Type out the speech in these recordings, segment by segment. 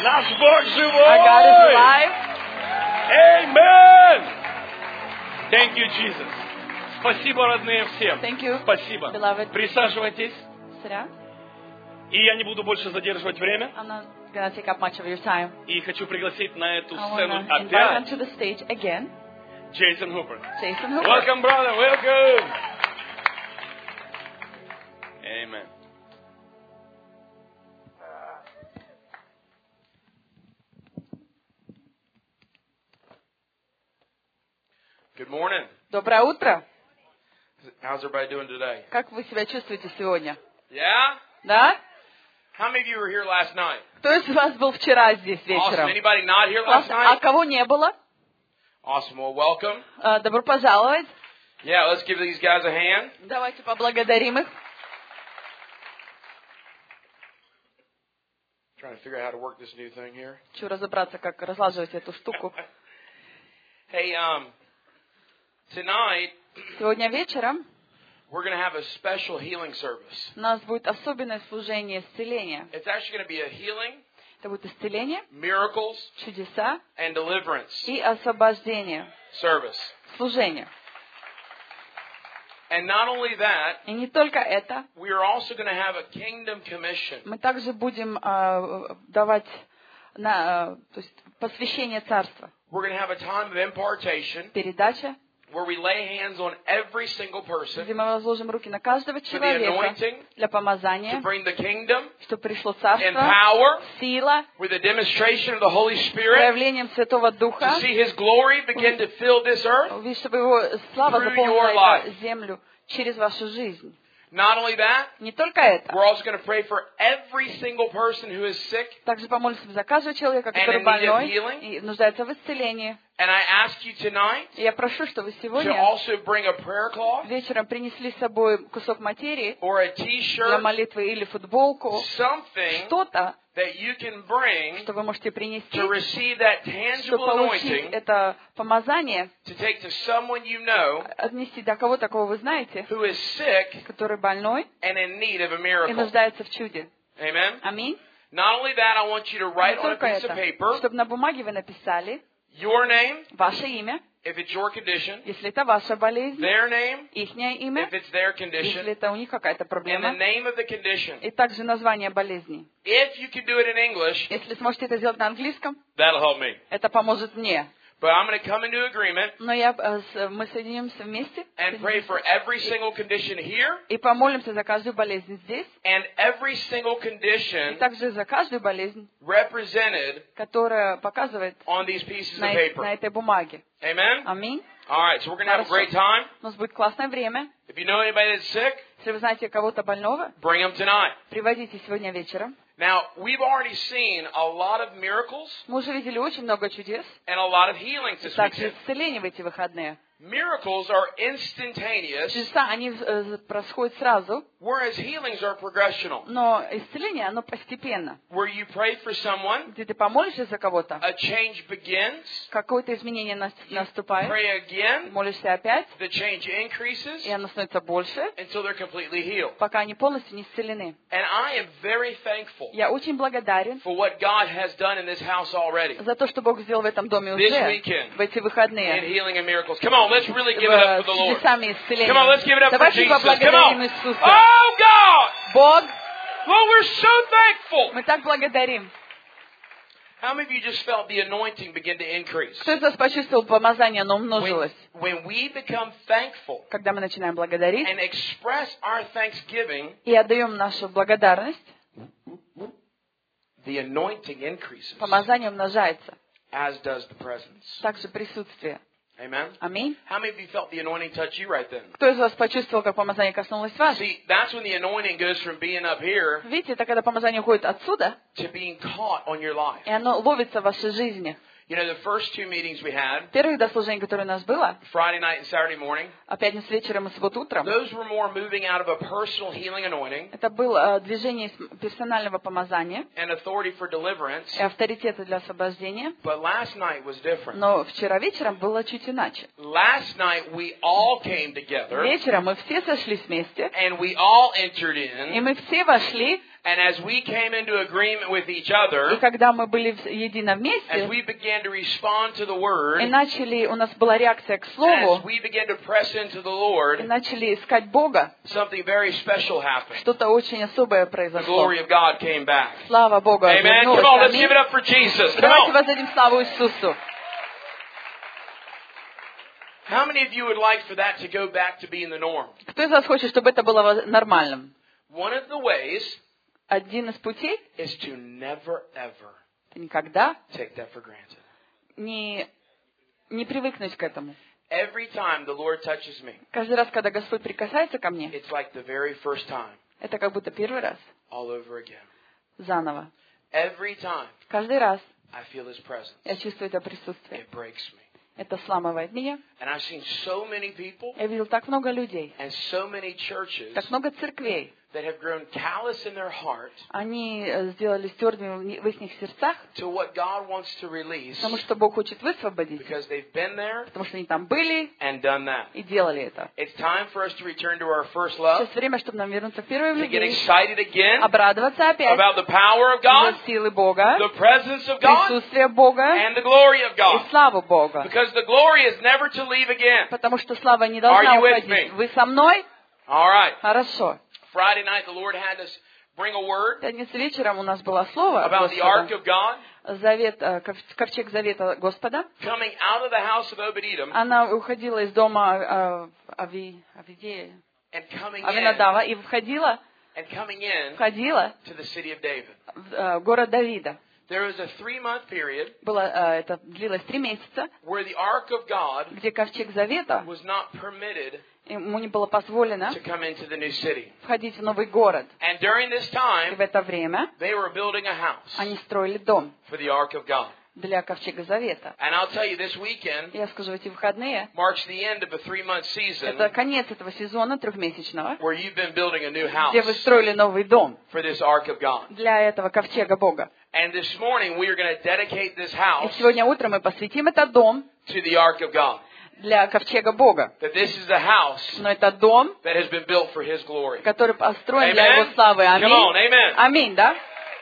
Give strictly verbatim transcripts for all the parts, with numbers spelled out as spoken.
Наш Бог живой! Our God is alive. Amen! Thank you, Jesus. Спасибо, родные, всем. Thank you, Спасибо. beloved. Присаживайтесь. Sit down. И я не буду больше задерживать время. I'm not gonna take up much of your time. И хочу пригласить на эту I сцену want to invite опять onto the stage again, Джейсон Хупер. Jason Hooper. Welcome, brother. Welcome. Amen. Good morning. Доброе утро. How's everybody doing today? Как вы себя чувствуете сегодня? Yeah? Да? How many of you were here last night? Кто из вас был вчера здесь Awesome. вечером? Anybody not here last Классно. А night? кого не было? Awesome. Well, welcome. Э, Добро пожаловать. Yeah, let's give these guys a hand. Давайте поблагодарим их. Trying to figure out how to work this new thing here. Хочу разобраться, как разлаживать эту штуку. Hey, um, tonight Сегодня вечером we're going to have a special healing service. у нас будет особенное служение исцеления. It's actually going to be a healing, Это будет исцеление, miracles, чудеса and deliverance и освобождение. service. Служение. And not only that, И не только это. we are also going to have a kingdom commission. Мы также будем э, давать на, э, то есть посвящение царства. We're going to have a time of impartation Передача, where we lay hands on every single person где мы возложим руки на каждого for the человека anointing для to помазания, bring the kingdom чтобы пришло and царство, power сила, with the demonstration of the Holy Spirit проявлением Святого Духа, to see His glory begin to fill this earth. увидеть, чтобы Его слава through заполнила your эту землю через вашу жизнь. Not only that, Не только это. we're also going to pray for every single person who is sick. Также помолимся за каждого человека, And который in need of больной healing. и нуждается в исцелении. And I ask you tonight И я прошу, чтобы to сегодня also bring a prayer cloth вечером принесли с собой кусок материи or a для t-shirt, молитвы или футболку, something что-то, that you can bring что вы можете принести, to receive that чтобы tangible получить anointing это помазание, to take to someone you know отнести до кого такого вы знаете, who is sick который больной and in need of a и miracle. нуждается в чуде. Amen? Аминь. Not only that, I want you to write Не on a только piece of это, paper чтобы на бумаге вы написали your name, ваше имя, if it's your condition, если это ваша болезнь, their name, ихнее имя, if it's their если condition, это у них какая-то and the проблема, name of the condition. и также название болезни. If you can do it in English, Если сможете это сделать на английском, that'll help me. это поможет мне. But I'm going to come into agreement Но я, э, с- мы соединимся вместе and pray for every single condition here и помолимся за каждую болезнь здесь, and every single и condition также за каждую болезнь, represented которая показывает on these pieces на, of э- paper. на этой бумаге. Amen? Аминь. All right, so we're going to have a Хорошо. great time. У нас будет классное время. If you know anybody that's sick, Если вы знаете кого-то больного, bring them tonight. приводите сегодня вечером. Now, we've already seen a lot of miracles Мы уже видели очень много чудес, and a lot of healings this также weekend. исцеление в эти выходные. Miracles are instantaneous, Чудеса, они э, происходят сразу, whereas healings are progressional, но исцеление, оно постепенно. where you pray for someone, Где ты помолишься за кого-то, a change begins, какое-то изменение нас- наступает, pray again, молишься опять, the change increases и оно становится больше, until they're completely healed. пока они полностью не исцелены. And I am very thankful Я очень благодарен for what God has done in this house already, за то, что Бог сделал в этом доме This уже, weekend. в эти in выходные, healing and miracles. Come on, let's really give it up for в the Lord. чудесами Come on, let's give it исцеления. up for Давайте Jesus. Come поблагодарим on. Иисуса. Oh, God! Бог, Well, we're so thankful. мы так благодарим. How many of you just felt the anointing begin to increase? Кто из вас почувствовал помазание, оно When, умножилось? when we become thankful Когда мы начинаем благодарить and express our thanksgiving, и отдаем нашу благодарность, the anointing increases, помазание умножается. as does the presence. Также присутствие. Amen? Аминь. How many of you felt the anointing touch you right then? Кто из вас почувствовал, как помазание коснулось вас? See, that's when the anointing goes from being up here Видите, это когда помазание уходит отсюда, to being caught on your life. и оно ловится в вашей жизни. You know, the first two meetings we had, Первые два служения, которые у нас было, Friday night and Saturday morning, а пятницу вечером и субботу утром, those were more moving out of a personal healing anointing это было э, движение из персонального помазания and authority for deliverance. и авторитета для освобождения. But last night was different. Но вчера вечером было чуть иначе. Last night we all came together Вечером мы все сошлись вместе, and we all entered и in мы все вошли And as we came into agreement with each И other, когда мы были в- едино as вместе, we began to respond to the Word, и начали, у нас была реакция к and as Слову, we began to press into the и Lord, начали искать Бога, something very special happened. что-то очень особое The произошло. glory of God came back. Слава Богу Amen. вернулась. Come on, let's Аминь. give it up for Jesus. Come Давайте on. воздадим славу Иисусу. How many of you would like for that to go back to being the norm? Кто из вас хочет, чтобы это было воз- нормальным? One of the ways Один из путей is to never ever — это никогда take that for granted. не, не привыкнуть к этому. Every time the Lord touches me, Каждый раз, когда Господь прикасается ко мне, it's like the very first time, это как будто первый раз, all over again. заново. Every time Каждый раз I feel His presence, я чувствую это присутствие. it breaks me. Это сламывает меня. And I've seen so many people Я видел так много людей, and so many churches так много церквей. that have grown callous in their heart Они э, сделали твердыми в ни- в их сердцах, to what God wants to release потому что Бог хочет высвободить, because they've been there потому что они там были and done that. и делали это. It's time for us to return to our first love, Сейчас время, чтобы нам вернуться в первую to get любовь, excited again обрадоваться опять about the power of God, из-за силы Бога, the presence of God, присутствие Бога and the glory of и God. славу Бога. Because the glory is never to leave again. Потому что слава не должна Are you with уходить. me? Вы со мной? All right. Хорошо. Friday night, the Lord had us bring a word В пятницу вечером у нас было слово about the Ark Господа. of God Завет, э, ков- ковчег завета Господа. coming out of the house of Obed-Edom Она уходила из дома э, Ави, Авидея, and coming in Авинадава и входила, and coming in входила to the city of David. в э, город Давида. There was a three-month period Было, э, это длилось три месяца, where the Ark of God где ковчег завета, was not permitted ему не было позволено to come into the new city. входить в новый город. And during this И в time, это время they were building a house они строили дом for the Ark of God. для ковчега завета. And I'll tell you, this weekend Я скажу, эти выходные marks the end of a three-month season это конец этого сезона трехмесячного, where you've been building a new где вы house строили новый дом for this Ark of God. для этого ковчега Бога. And this morning, we are going to dedicate this И house сегодня утром мы посвятим этот дом to the Ark of God. для ковчега Бога. That this is the house Но это дом, that has been built for His glory. который построен для Amen? Его славы. Come on, Аминь. amen. Аминь, да?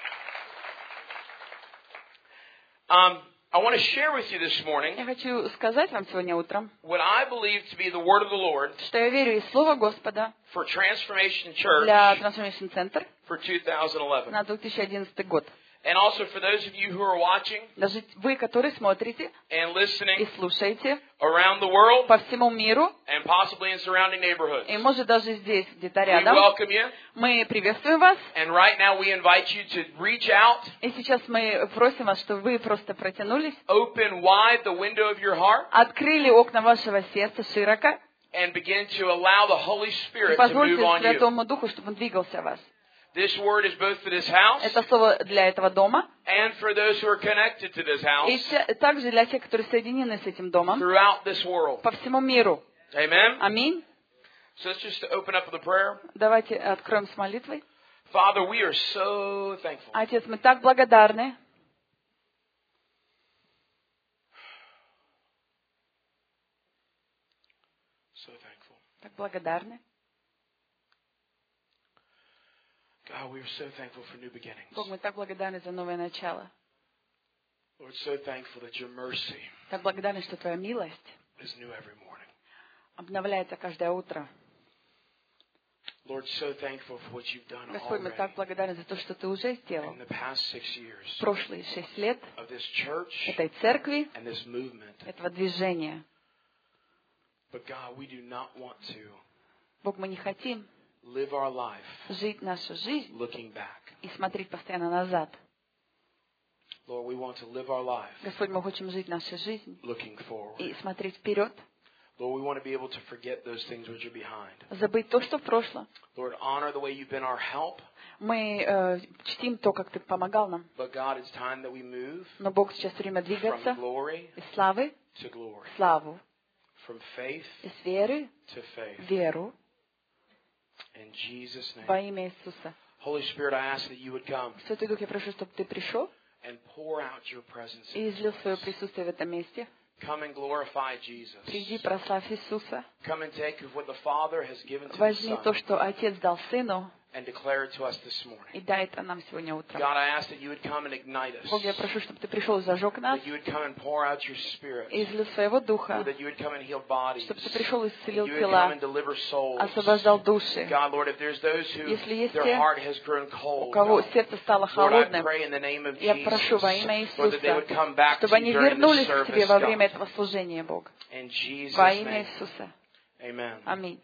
Um, I want to share with you this morning Я хочу сказать вам сегодня утром, what I believe to be the word of the Lord что я верю из Слова Господа for Transformation Church для Transformation Center for two thousand eleven. на две тысячи одиннадцатый год. And also for those of you who are watching Даже вы, которые смотрите and и listening слушаете around the world по всему миру, and possibly in surrounding neighborhoods, и может даже здесь, где-то we рядом, welcome you. мы приветствуем вас. And right now we invite you to reach out, И сейчас мы просим вас, чтобы вы просто протянулись, open wide the window of your heart, открыли окна вашего сердца широко and begin to allow the Holy и Spirit to позвольте move on you. Святому Духу, чтобы Он двигался в вас. This word is both for this house Это слово для этого дома and for those who are connected to this и house те- также для тех, которые соединены с этим домом throughout this world. по всему миру. Amen? Аминь. So let's just open up with a prayer. Давайте откроем с молитвой. Father, we are so thankful. Отец, мы так благодарны. So thankful. Так благодарны. God, we are so thankful for new beginnings. Бог, мы так благодарны за новое начало. Lord, so thankful that your mercy Так благодарны, что Твоя милость is new every morning. обновляется каждое утро. Lord, so thankful for what you've done Господь, мы так already благодарны за то, что Ты уже сделал in the past six years в прошлые шесть лет of this church этой церкви, and this movement. этого движения. But God, we do not want to Бог, мы не хотим live our life жить нашу жизнь looking back. и смотреть постоянно назад. Lord, we want to live our life Господь, мы хотим жить нашу жизнь looking forward. и смотреть вперед, Lord, we want to be able to forget those things which are behind. забыть то, что в прошлом. Lord, honor the way you've been our help. Мы э, чтим то, как Ты помогал нам. But God, it's time that we move Но Бог сейчас время from двигаться glory из славы to glory, в славу, from faith из веры to faith. в веру In Jesus' во name. имя Иисуса. Holy Spirit, I ask that you would come Святой Дух, я прошу, чтобы Ты пришел and pour out your presence и in излил this свое place. присутствие в этом месте. Come and glorify Jesus. Приди, прославь Иисуса. Come and take of what the Father has given to the Возьми то, Son что Отец дал Сыну, and declare it to us this morning. И дай это нам сегодня утром. God, I ask that you would come and ignite us. Бог, я прошу, чтобы Ты пришел и зажег нас, That you would come and pour out your Spirit. и излил Своего Духа, That you would come and heal bodies. чтобы Ты пришел и That исцелил you would come тела, and deliver souls. освобождал души. God, Lord, if there's those who Если есть their те, heart has grown у cold, кого God, сердце стало Lord, I холодным, pray in the name of я Jesus, прошу во имя Lord, that they would Иисуса, come back to чтобы you они during this вернулись к Тебе service, во время God. этого служения, Бог. In Jesus' Во имя name, Иисуса. amen. Аминь.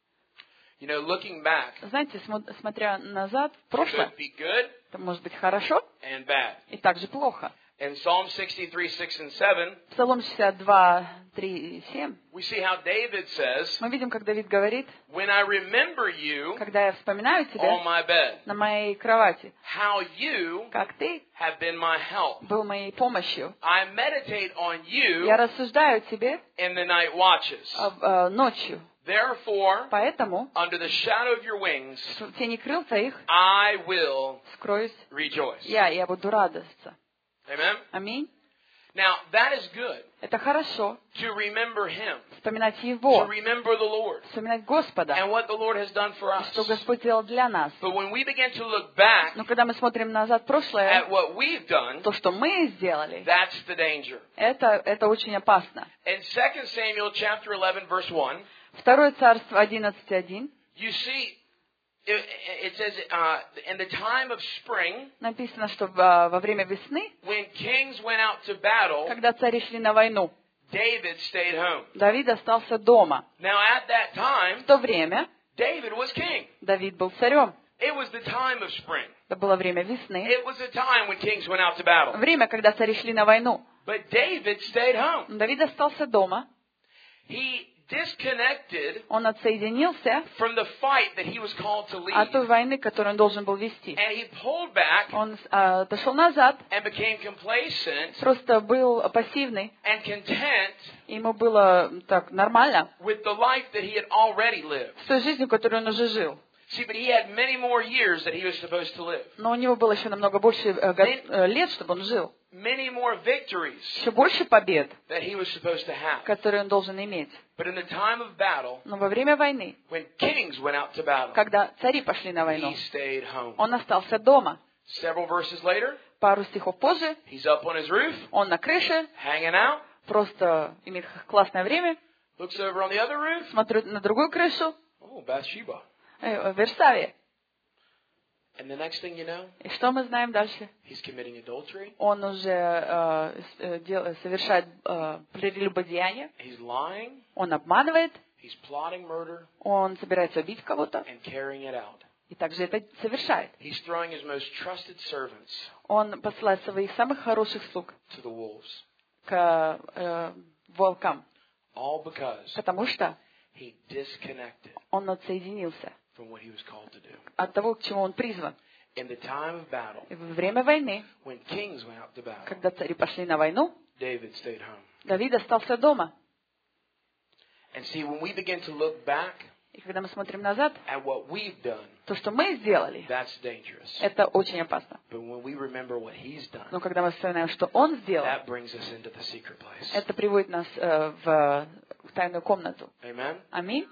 You know, looking back, Знаете, смо- смотря назад, в it прошлое, could be good это может быть хорошо and bad. и также плохо. In Psalm sixty-three, six and seven, Псалом шестьдесят два, три и семь. we see how David says, Мы видим, как Давид говорит, when I remember you когда я вспоминаю on Тебя my bed, на моей кровати, how you как Ты have been my help. был моей помощью. I meditate on you Я рассуждаю о Тебе in the night watches. э, ночью. Therefore, Поэтому under the shadow of your wings, в тени крыл Твоих I will скроюсь rejoice. я, я буду радоваться. Amen? Аминь. Now, that is good Это хорошо. to remember Him, Вспоминать to Его, remember the Lord, вспоминать Господа, and what the Lord has done for us. что Господь сделал для нас. But when we begin to look back Но когда мы смотрим назад в прошлое, at what we've done, то, что мы сделали, that's the danger. это, это очень опасно. In Second Samuel chapter eleven, verse one, Второе царство одиннадцать один you see, it, it says, uh, in the time of spring, написано, что во во время весны, when kings went out to battle, когда цари шли на войну, David stayed home. Давид остался дома. Now, at that В time, то время David was king. Давид был царем. It was the time of spring. Это было время весны. It was the time when kings went out to battle. Время, когда цари шли на войну. But David stayed home. Но Давид остался дома. He disconnected Он отсоединился from the fight that he was called to от той lead. войны, которую он должен был вести. And he pulled back Он а, отошел назад, and became complacent просто был пассивный. and content Ему было так нормально with the life that he had already lived. с той жизнью, которую он уже жил. See, but he had many more years that he was supposed to live. Но у него было еще намного больше э, го- э, лет, чтобы он жил. Many more victories Еще больше побед, that he was supposed to have. которые он должен иметь. But in the time of battle, Но во время войны, when kings went out to battle, когда цари пошли на войну, he stayed home. он остался дома. Several verses later, Пару стихов позже, he's up on his roof, он на крыше, hanging out, просто имеет классное время, looks over on the other roof. смотрит на другую крышу, Oh, Bathsheba. э, в Версаве. And the next thing you know, И что мы знаем дальше? he's committing adultery. Он уже э, с- э, дел- совершает э, прелюбодеяние, He's lying. он обманывает, He's plotting murder он собирается убить кого-то, and carrying it out. и также это совершает. He's throwing his most trusted servants Он посылает своих самых хороших слуг to the wolves. к э, волкам, All because потому что he disconnected он отсоединился from what he was called to do. от того, к чему он призван. In the time of battle, И во время войны, when kings went out to battle, когда цари пошли на войну, David stayed home. Давид остался дома. And see, when we begin to look back И когда мы смотрим назад, at what we've done, то, что мы сделали, that's dangerous. это очень опасно. But when we remember what he's done, Но когда мы вспоминаем, что он сделал, that brings us into the secret place. это приводит нас э, в, в тайную комнату. Amen? Аминь.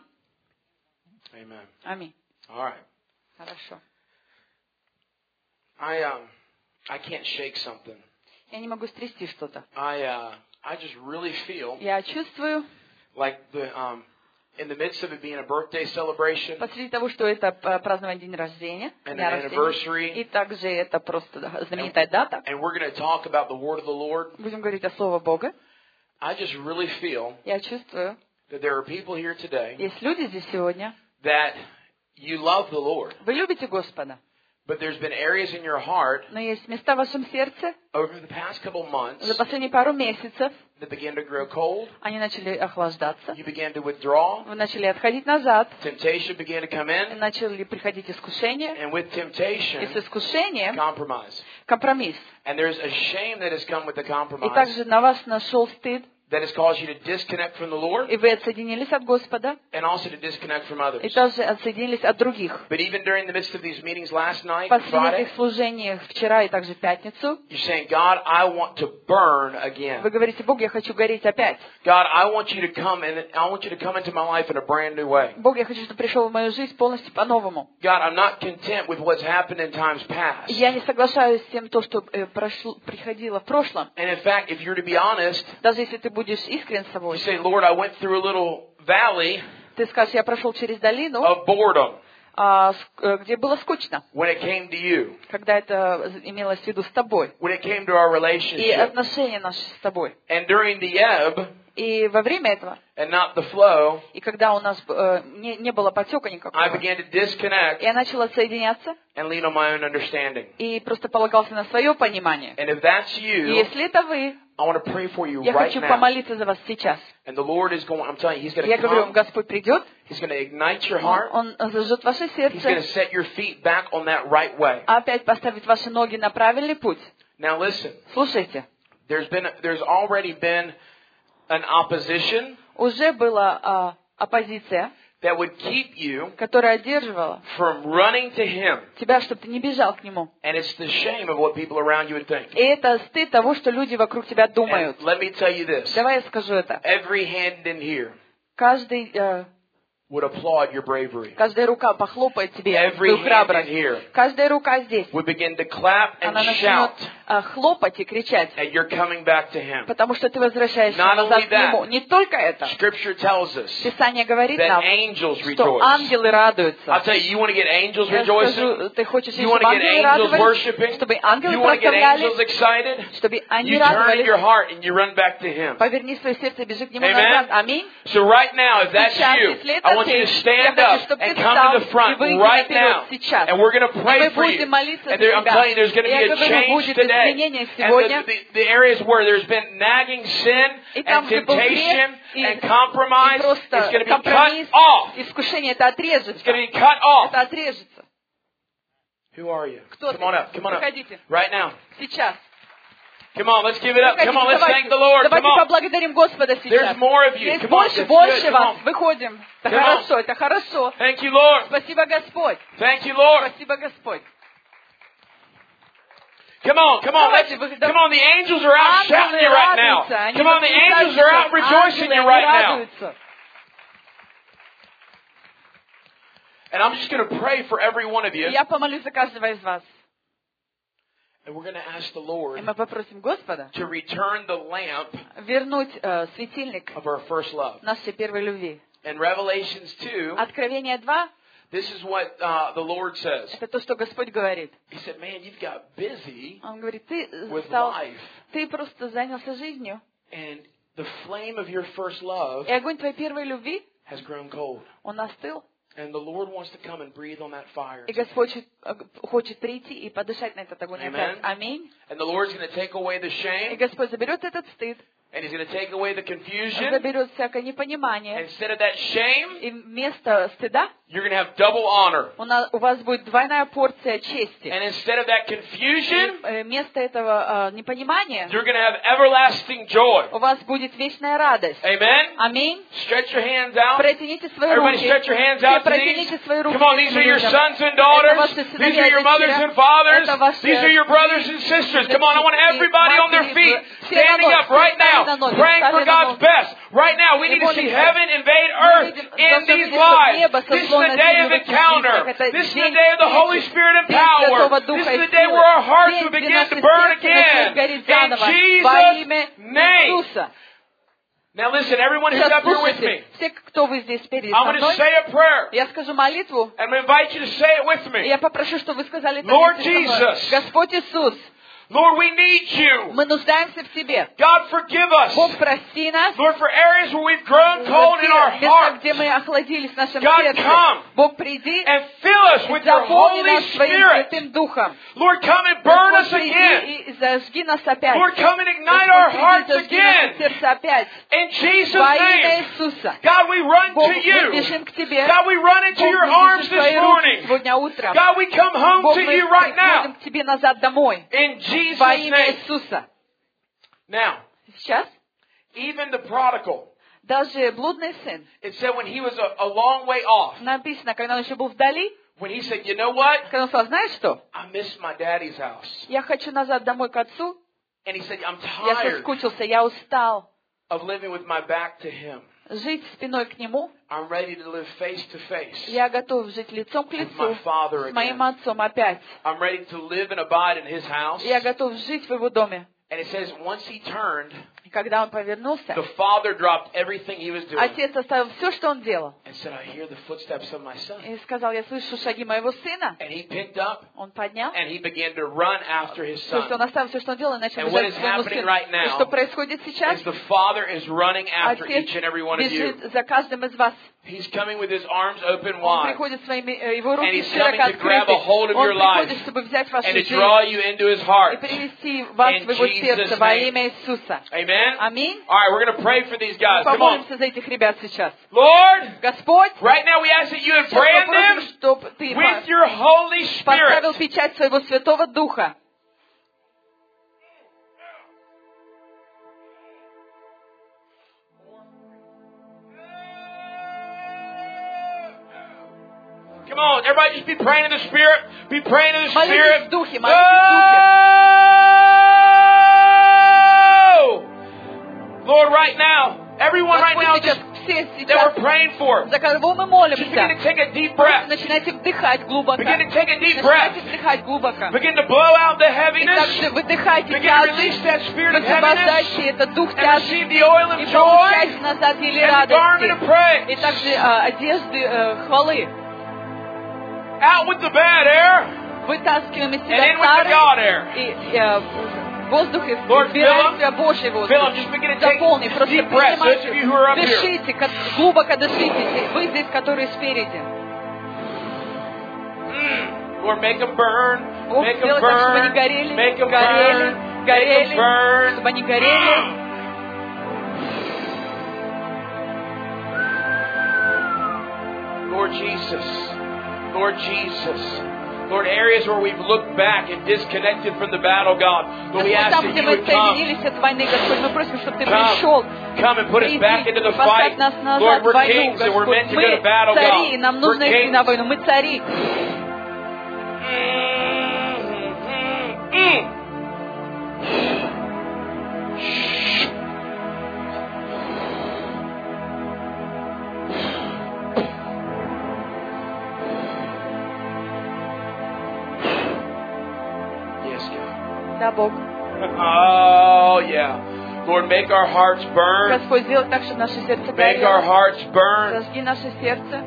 Amen. Аминь. All right. Хорошо. I um I can't shake something. Я не могу стрясти что-то. I uh I just really feel Я чувствую, like the um in the midst of it being a birthday celebration посреди того, что это э, празднование день рождения, and дня an рождения, anniversary, и также это просто да, знаменитая дата, and we're going to talk about the word of the Lord. будем говорить о Слове Бога. I just really feel Я чувствую, that there are people here today есть люди здесь сегодня, that you love the Lord, вы любите Господа, but there's been areas in your heart но есть места в вашем сердце, over the past couple months за последние пару месяцев that began to grow cold. они начали охлаждаться, You began to withdraw. вы начали отходить назад, Temptation began to come in, начали приходить искушения, and with и с temptation, искушением compromise. компромисс. And there's a shame that has come with the И compromise. также на вас нашел стыд, that has caused you to disconnect from the Lord и вы отсоединились от Господа, and also to disconnect from others. и также отсоединились от других. But even during the midst of these meetings last night, В последних Friday, служениях вчера и также в пятницу you're saying, God, I want to burn вы again. говорите: Бог, я хочу гореть опять. God, I want you to come and I want you to come into my life in a brand new way. Бог, я хочу, чтобы ты пришел в мою жизнь полностью по-новому. God, I'm not content with what's happened in times past. Я не соглашаюсь с тем, то, что э, прошло, приходило в прошлом. And in fact, if you're to be honest, Даже если ты будешь искренен с you собой, say, Lord, I went through a little valley ты скажешь: я прошел через долину, of boredom а, с- э, где было скучно, when it came to you, когда это имелось в виду с тобой, when it came to our и relationship. отношения наши с тобой. And during the ebb И во время этого, and not the flow, и когда у нас э, не, не было потека I никакого, began to disconnect я начала соединяться and lean on my own understanding. и просто полагался на свое понимание. And if that's И you, если это вы, I want to pray for you я right хочу now. помолиться за вас сейчас. And the Lord is going, I'm telling you, He's going Я to говорю вам: come, Господь придет, He's going to ignite your Он, heart, Он зажжет ваше He's going to сердце, set your feet back on that right way. опять поставит ваши ноги на правильный путь. Now listen, Слушайте, there's been, there's already been an opposition уже была а, оппозиция, that would keep you которая одерживала from running to Him. тебя, чтобы ты не бежал к Нему. And it's the shame of what people around you would think. И это стыд того, что люди вокруг тебя думают. And let me tell you this. Давай я скажу это. Every hand in here Каждый, э, would applaud your bravery. каждая рука похлопает тебе Every твою hand in храбрость. here Каждая рука здесь, would begin to clap and она начнет shout э, хлопать и кричать, that you're coming back to Him. потому что ты возвращаешься Not назад only к Нему. that, Не только это. Scripture tells us Писание говорит that нам, angels что rejoice. ангелы I'll радуются. tell you, you want to get angels Я rejoicing? скажу, ты хочешь, You чтобы want to get ангелы angels радовались, worshiping? чтобы ангелы You want to get angels прославляли, excited? чтобы они You turn your радовались. heart and you run back to Him. Поверни свое сердце и бежи к Нему Amen? назад. Аминь. So right now, if that's Сейчас, you, если это I want you ты, to я stand хочу, up чтобы ты and come встал to the front и выйди right наперед now. сейчас. And we're going to И pray мы for you. будем молиться And за there, I'm тебя. telling you, there's going to Я be a говорю, change будет today. изменение And сегодня. the, the, the areas where there's been nagging sin И там, and где был грех, temptation и, and и compromise, it's просто going to be cut компромисс, off. искушение, это It's отрежется. going to be cut off. Это отрежется. Who are you? Кто Come ты? on up. Come on up. Выходите. Right now. Сейчас. Come on, let's give it up. Выходите, Come on, let's давайте, thank the Lord. Come давайте on. поблагодарим Господа сейчас. There's more of you. Есть Come on, больше, that's больше good. Come вас. on. Выходим. Это Come on. хорошо, это хорошо. Thank you, Lord. Спасибо, Господь. Thank you, Lord. Спасибо, Господь. Come on, come on, let's, Давайте, вы- come on, the angels are out shouting you right now. радуются, они Come on, the angels are out rejoicing ангелы, you они right now. радуются. And I'm just going to pray for every one of you. Я помолюсь за каждого из вас. And we're going to ask the И Lord мы попросим Господа to return the lamp вернуть э, светильник of our first love. нашей первой любви. In Revelations two, Откровение два this is what uh, the Lord says. это то, что Господь говорит. He said, man, you've got busy Он говорит, ты with стал, life. ты просто занялся жизнью. And the flame of your first love И огонь твоей первой любви, has grown cold. он остыл. And the Lord wants to come and breathe on that fire. И Господь хочет, э, хочет прийти и подышать на этот огонь Amen. опять. Аминь. And the Lord's going to take away the И shame. Господь заберет этот стыд, And He's going to take away the Он confusion. заберет всякое непонимание. Instead of that shame, И вместо стыда you're going to have double honor. у, нас, у вас будет двойная порция чести. And instead of that И confusion, э, вместо этого э, непонимания you're going to have everlasting joy. у вас будет вечная радость. Amen? Аминь. Stretch your hands out. Протяните свои Everybody руки. stretch your hands Все out to these. протяните свои руки. Come on, these are your людям. sons and Это daughters. ваши These сыновья are и your mothers дочери. and fathers. Это ваши These are your brothers and sisters. Come on, I want everybody on their feet, Все на standing ноги, up right все now, на ноги, praying for встали на God's ноги. best. Right now, we И need to see молимся. heaven invade Мы earth видим, in должны these видеть, что lives. небо This is сошло the на day землю of в этих encounter. жизнях. Это This is the день day of the Holy встречи, Spirit and день power. Святого This Духа is и the day силы, where our hearts день, will где begin to наше burn сердце начнет again. гореть In заново во Jesus' имя name. Иисуса. Now listen, everyone who's Сейчас up here with слушайте, me, все, кто вы здесь перед I'm со going to мной, say a prayer. я скажу молитву, And I'm going to invite you to say it with и me. я попрошу, чтобы вы сказали это Lord вместе со мной. Jesus. Господь Иисус, Lord, we need you. мы нуждаемся в Тебе. God, forgive us. Бог, прости нас. Lord, for areas where we've grown В cold in our те места, heart. где мы охладились в нашем God, сердце. come. Бог, приди And fill us и with your заполни Holy нас Своим Spirit. Святым Духом. Lord, come and burn Господь, us приди again. и зажги нас опять. Lord, come and ignite our Господь, hearts приди, зажги наше again. сердце опять. In Jesus' Во имя name. Иисуса. God, we run Бог, to мы you. бежим к Тебе. God, we run into Бог, your мы arms бежим в this Твои руки morning. сегодня утром. God, we come home Бог, to мы you right now. приходим к Тебе назад домой. In Jesus' Во имя name. Иисуса. Now, Сейчас Even the prodigal. Даже блудный сын. It said when he was a, a long way off, Написано, когда он еще был вдали, when he said, you know what? когда он сказал, знаешь что? I miss my daddy's house. Я хочу назад домой к отцу. And he said, I'm Я tired соскучился, я устал of living with my back to him. жить спиной к нему. I'm ready to live face to face Я готов жить лицом к with лицу my father с моим again. отцом опять. I'm ready to live and abide in his house. Я готов жить в его доме. And it says once he turned, И когда он повернулся, the father dropped everything he was doing отец оставил все, что он делал. and said, I hear the footsteps of my son. И сказал, я слышу шаги моего сына. And he picked up Он поднял. and he began to run after his То есть он son. оставил все, что он делал, и начал And what бежать is к своему happening сыну. right now И что происходит сейчас? As the father is running after Отец each and every one of you. бежит за каждым из вас. He's coming with his arms open Он wide приходит своими, э, его And руки he's широко coming to grab a hold открыты. of Он your life приходит, чтобы взять вашу and to жизнь draw you into his и heart. привести вас In в его Jesus' сердце во name. имя Иисуса. Amen? Аминь. All right, we're going to pray for these guys. Come on. Помолимся за этих ребят сейчас. Lord, Господь, right now we ask that you would сейчас brand попросим, them чтобы ты with your Holy поставил Spirit. печать своего Святого Духа. Come on, everybody just be praying in the Spirit. Be praying in the Молитесь Spirit. в Духе, молитесь в Духе. Oh! Lord, right now, everyone right now Господь, сейчас just, все that сейчас, we're praying for, за кого мы just begin молимся, to take a deep просто breath. начинайте вдыхать глубоко. Begin to take a deep breath. Начинайте вдыхать глубоко. Begin to blow out the И heaviness. также выдыхайте Begin to release тяжесть, that spirit of heaviness. высвобождайте этот дух And тяжести receive the oil of и joy получайте назад еле and the garment of радости. praise. И также а, одежды э, хвалы. Out with the bad air Вытаскиваем из and себя in with the God старый air. и э, воздух, и Lord, вбираем fill в себя Божий воздух. Fill them. Just begin to take Заполни, просто deep breaths. Those of you who are up принимайте, here. дышите, как- глубоко дышите. Вы здесь, которые спереди. Mm. Lord, make them burn. Бог Make them сделай так, чтобы они burn. горели, Make them горели, burn. Make them горели, burn. чтобы они горели. Lord Jesus. Lord Jesus. Lord, areas where we've looked back and disconnected from the battle, God. Lord, we Господь, ask там, that где you мы would come. отсоединились от войны, Господь, мы просим, чтобы Ты Come. пришел. Come and put us back into the Поставь fight. нас назад Lord, в we're войну, kings and we're meant Господь. to go to Мы battle, цари, и God. нам We're нужно идти на kings. войну. Мы цари. Mm, mm, mm. Yes, God. Да, Бог. Oh, yeah. Lord, make our hearts burn. Господь, сделай так, чтобы наше сердце Make our горело. hearts burn. Зажги наше сердце.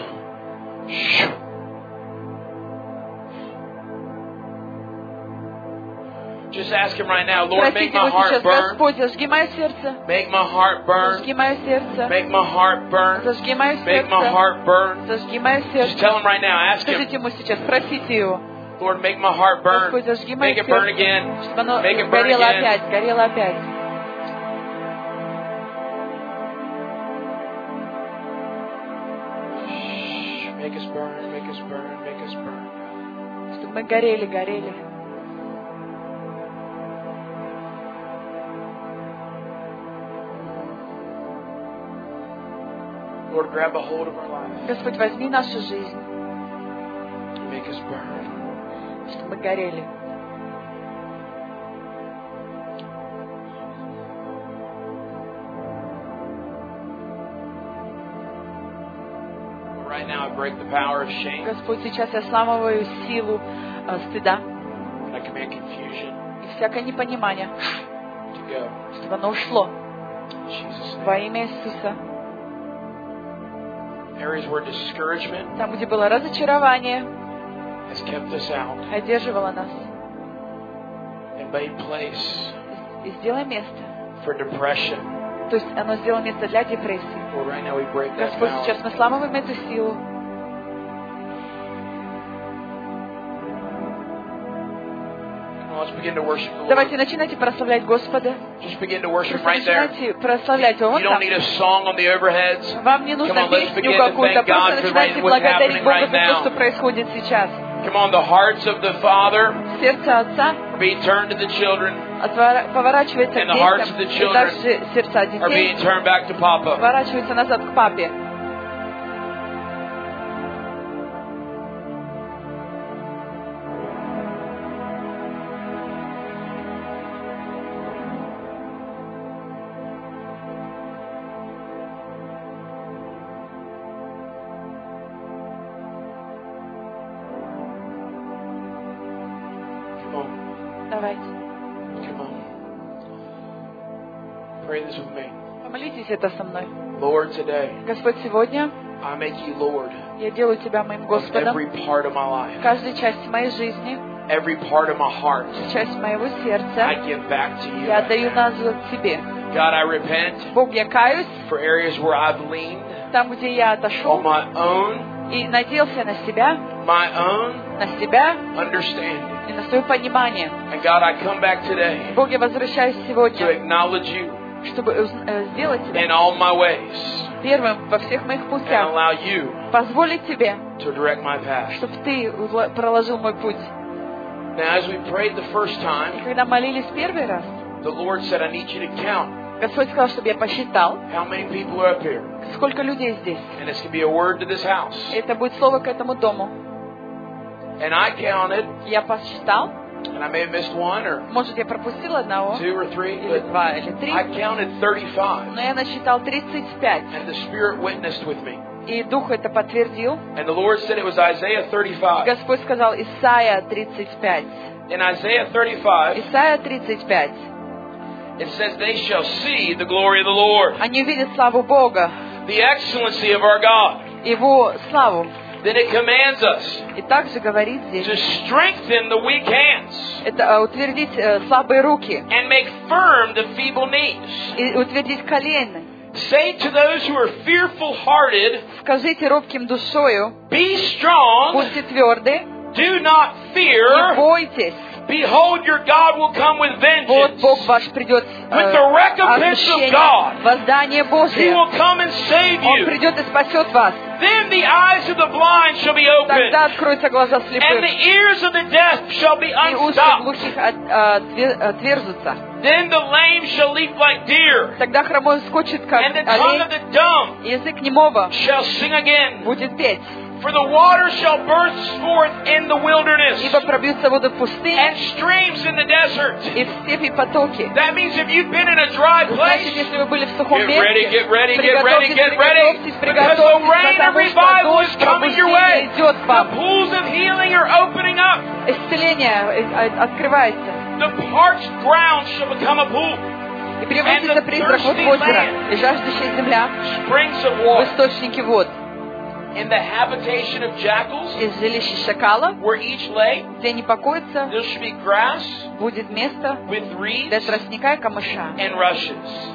Just ask Him right now, Lord, make Просите my Его heart сейчас, burn. Господь, зажги мое сердце. Make my heart burn. Зажги мое сердце. Make my heart burn. Зажги мое Make my сердце. heart burn. Зажги мое Just сердце. tell Him right now, ask Him, Скажите Ему сейчас, просите Его. Lord, make my heart burn. Господь, зажги мое Make it burn сердце. again. Чтобы оно Make it burn горело again. опять, горело опять. Make us burn, make us burn, make us burn. Чтобы мы горели, горели. Lord, grab a hold of our life. Господь, возьми нашу жизнь, Make us burn. чтобы мы горели. Right now, I break the power of shame. Господь, сейчас я сламываю силу э, стыда And I command confusion и всякое непонимание, to go. чтобы оно ушло In Jesus' name. во имя Иисуса. Areas where discouragement Там, где было разочарование, has kept us out одерживало нас. and made place И сделай место. for depression. То есть оно сделало место для депрессии. Lord, right now we break that Господь, power. сейчас мы сламываем эту силу. Come on, let's begin to worship the Lord. Давайте начинайте прославлять Господа. Just begin to worship Просто right there. начинайте прославлять Его. You Вот don't там. need a song on the overheads. Вам не Come нужно on, let's песню begin to какую-то, thank God просто for начинайте right- what's благодарить happening Бога right за то, now. что происходит сейчас. Come on, the hearts of the Father Сердце Отца be turned to the children. отвора- поворачивается And к the hearts детям, of the и children также сердца are being детей turned back to Papa. поворачиваются назад к папе. Come on, Давайте, come on. Pray this with me. помолитесь это со мной. Lord, today, Господь, сегодня I make you Lord я делаю Тебя моим of Господом. every part of my life, Каждой части моей жизни, every part of my heart. часть моего I сердца give back to you. я right отдаю now. назад Тебе. God, I repent Бог, я каюсь for areas where I've leaned там, где я on отошел my own, и надеялся на себя, my own на себя understanding. и на свое понимание. And God, I come back today Бог, я возвращаюсь to сегодня, acknowledge you чтобы уз- э, сделать Тебя in all my ways первым во всех моих and путях, allow you позволить Тебе, to direct my path. чтобы Ты узла- проложил мой путь. Now, as we prayed the first И time, когда молились первый раз, the Lord said, I need you to count Господь сказал, чтобы я посчитал, how many people are up here. сколько людей здесь. And it's going to be a word to this house. И это будет слово к этому дому. And I counted, Я посчитал, and I may have missed one or может, я пропустил одного, two or three, или but два, или три, I counted thirty-five. но я насчитал тридцать пять. And the Spirit witnessed with me. И Дух это подтвердил. And the Lord said it was Isaiah thirty-five. Господь сказал, Исайя тридцать пять. In Isaiah thirty-five, Исайя тридцать пять. it says, they shall see the glory of the Lord, Они увидят славу Бога, the excellency of our God. Его славу. Then it commands us И также говорит здесь, to strengthen the weak hands это э, утвердить э, слабые руки, and make firm the feeble knees. и утвердить колени. Say to those who are fearful-hearted, Скажите робким душою, be strong, будьте тверды, do not не fear. бойтесь. Behold, your God will come with Вот vengeance. Бог ваш придет With the recompense of отмщение, God. воздание He Божие. will come and save Он you. придет и спасет вас. Then the eyes of the blind shall be opened, Тогда откроются глаза and слепых, the ears of the deaf shall be и уши unstopped. глухих от- отве- отверзутся. Then the lame shall leap like deer, Тогда хромой скочит, как and the tongue of олень, the dumb язык немого shall sing again. будет петь. For the water shall burst forth in the wilderness, Ибо пробьются воды в пустыне and streams in the desert. и в степи потоки. That means if you've been in a dry Значит, place, если вы были в сухом get ready, месте, get ready, get ready, приготовьтесь, get ready, приготовьтесь, because the приготовьтесь, rain of потому что revival is дождь coming your пробуждения way. идет к The вам. pools of healing are opening up. Исцеление э, э, открывается. The parched ground shall become a pool. И превратится призрак в озеро, и жаждущая земля Springs of в water. источники вод. In the habitation of jackals, Из жилища шакала, where each lay, где не покоится, there should be grass будет место with reeds для тростника и камыша. and rushes.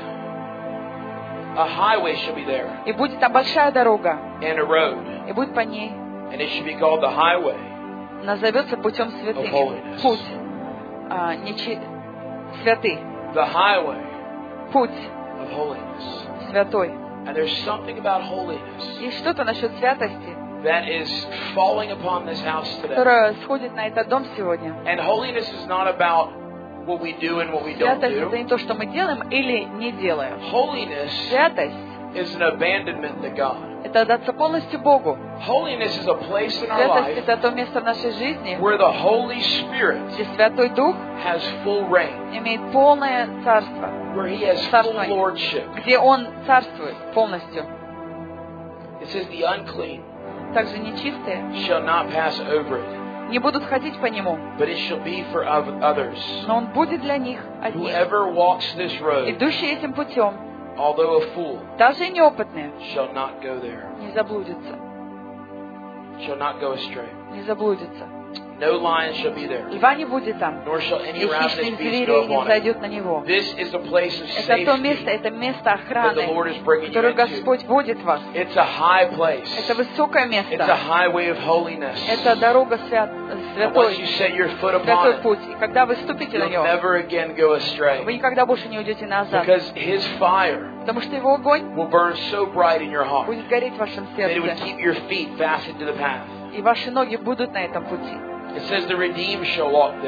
A highway shall be there, И будет там большая дорога, and a road, и будет по ней. and it should be called the highway. Назовется путем Of святыни. holiness. Путь а, нечи... святый. The highway Путь of holiness. святой. And there's something about holiness Есть что-то насчет святости, that is falling upon this house today. которое сходит на этот дом сегодня. And holiness is not about what we do and what we don't Святость — это do. не то, что мы делаем или не делаем. Holiness Святость is an abandonment to God. — это отдаться полностью Богу. Holiness is a place in our Святость — life это то место в нашей жизни, where the Holy Spirit где Святой Дух has full reign, имеет полное царство, where He has full lordship. где Он царствует полностью. It says the unclean Также нечистые shall not pass over it, не будут ходить по нему, but it shall be for of- others. но Он будет для них одних. Whoever walks this road, Идущие этим путем, although a fool, даже и неопытные, shall not go there, не заблудятся, shall not go astray. не заблудятся. No lion shall be there, Льва не будет там, nor shall any и ravenous хищных beast зверей go не upon it. зайдет на него. This is a place of Это то место, safety это место that the охраны, Lord is bringing you которое into. Господь водит вас. It's a high place. Это высокое It's a место, highway of holiness. это дорога свят... And once you святой, set your foot upon святой it, путь. И когда вы ступите на you'll него, never again go вы astray. никогда больше не уйдете назад, Because His fire потому что его огонь will burn so bright in your heart будет гореть в вашем that it would сердце, keep your feet fastened to the path. и ваши ноги будут на этом пути. It says the redeemed shall walk there.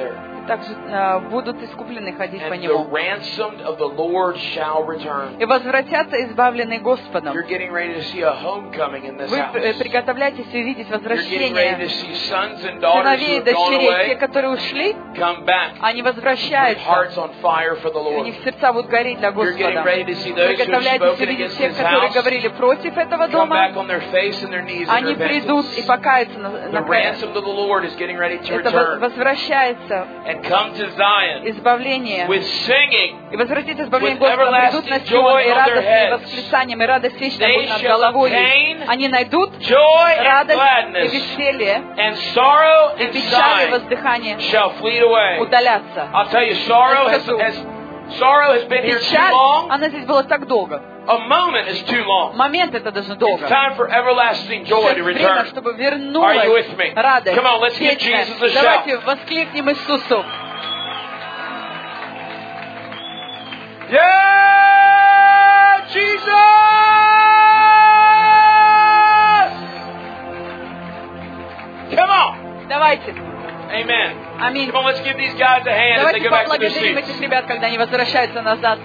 также э, будут искуплены ходить по And the нему. ransomed of the Lord shall return. И возвратятся избавленные Господом. You're getting ready to see a homecoming in this Вы house. э, приготовляетесь увидеть You're getting ready to возвращение see sons and daughters who сыновей и have gone дочерей. Те, away которые ушли, come back они with возвращаются. hearts on fire for the У Lord. них сердца будут гореть для You're getting Господа. ready to see those who have Приготовляйтесь spoken увидеть against тех, this которые house говорили против этого come back дома. on their face and their knees in Они придут и repentance. покаются на, The на ransom of the Lord is getting ready to Это во- return возвращается and come to Zion избавление. with singing. И возвратится избавление with Господа. Придут на everlasting Сион, joy и on their радость, и heads. восклицанием, и радость вечная They будет над shall головой. obtain Они найдут Joy and радость и gladness веселье, and sorrow и and печаль и sighing воздыхание shall flee away. удалятся. I'll tell you, sorrow has, Скажу. has sorrow has been here too Печаль, long. она здесь была так долго. A moment is too long. Момент это даже It's долго. time for everlasting joy Сейчас to время, return. чтобы Are you вернулась with me? радость. Come on, let's give вечная. Jesus a shout. Давайте воскликнем Иисусу. Yeah, Jesus! Come on. Давайте. Amen. Аминь. Come on, let's give these guys a hand as they Давайте go back to their поблагодарим seats. этих ребят, когда они возвращаются назад.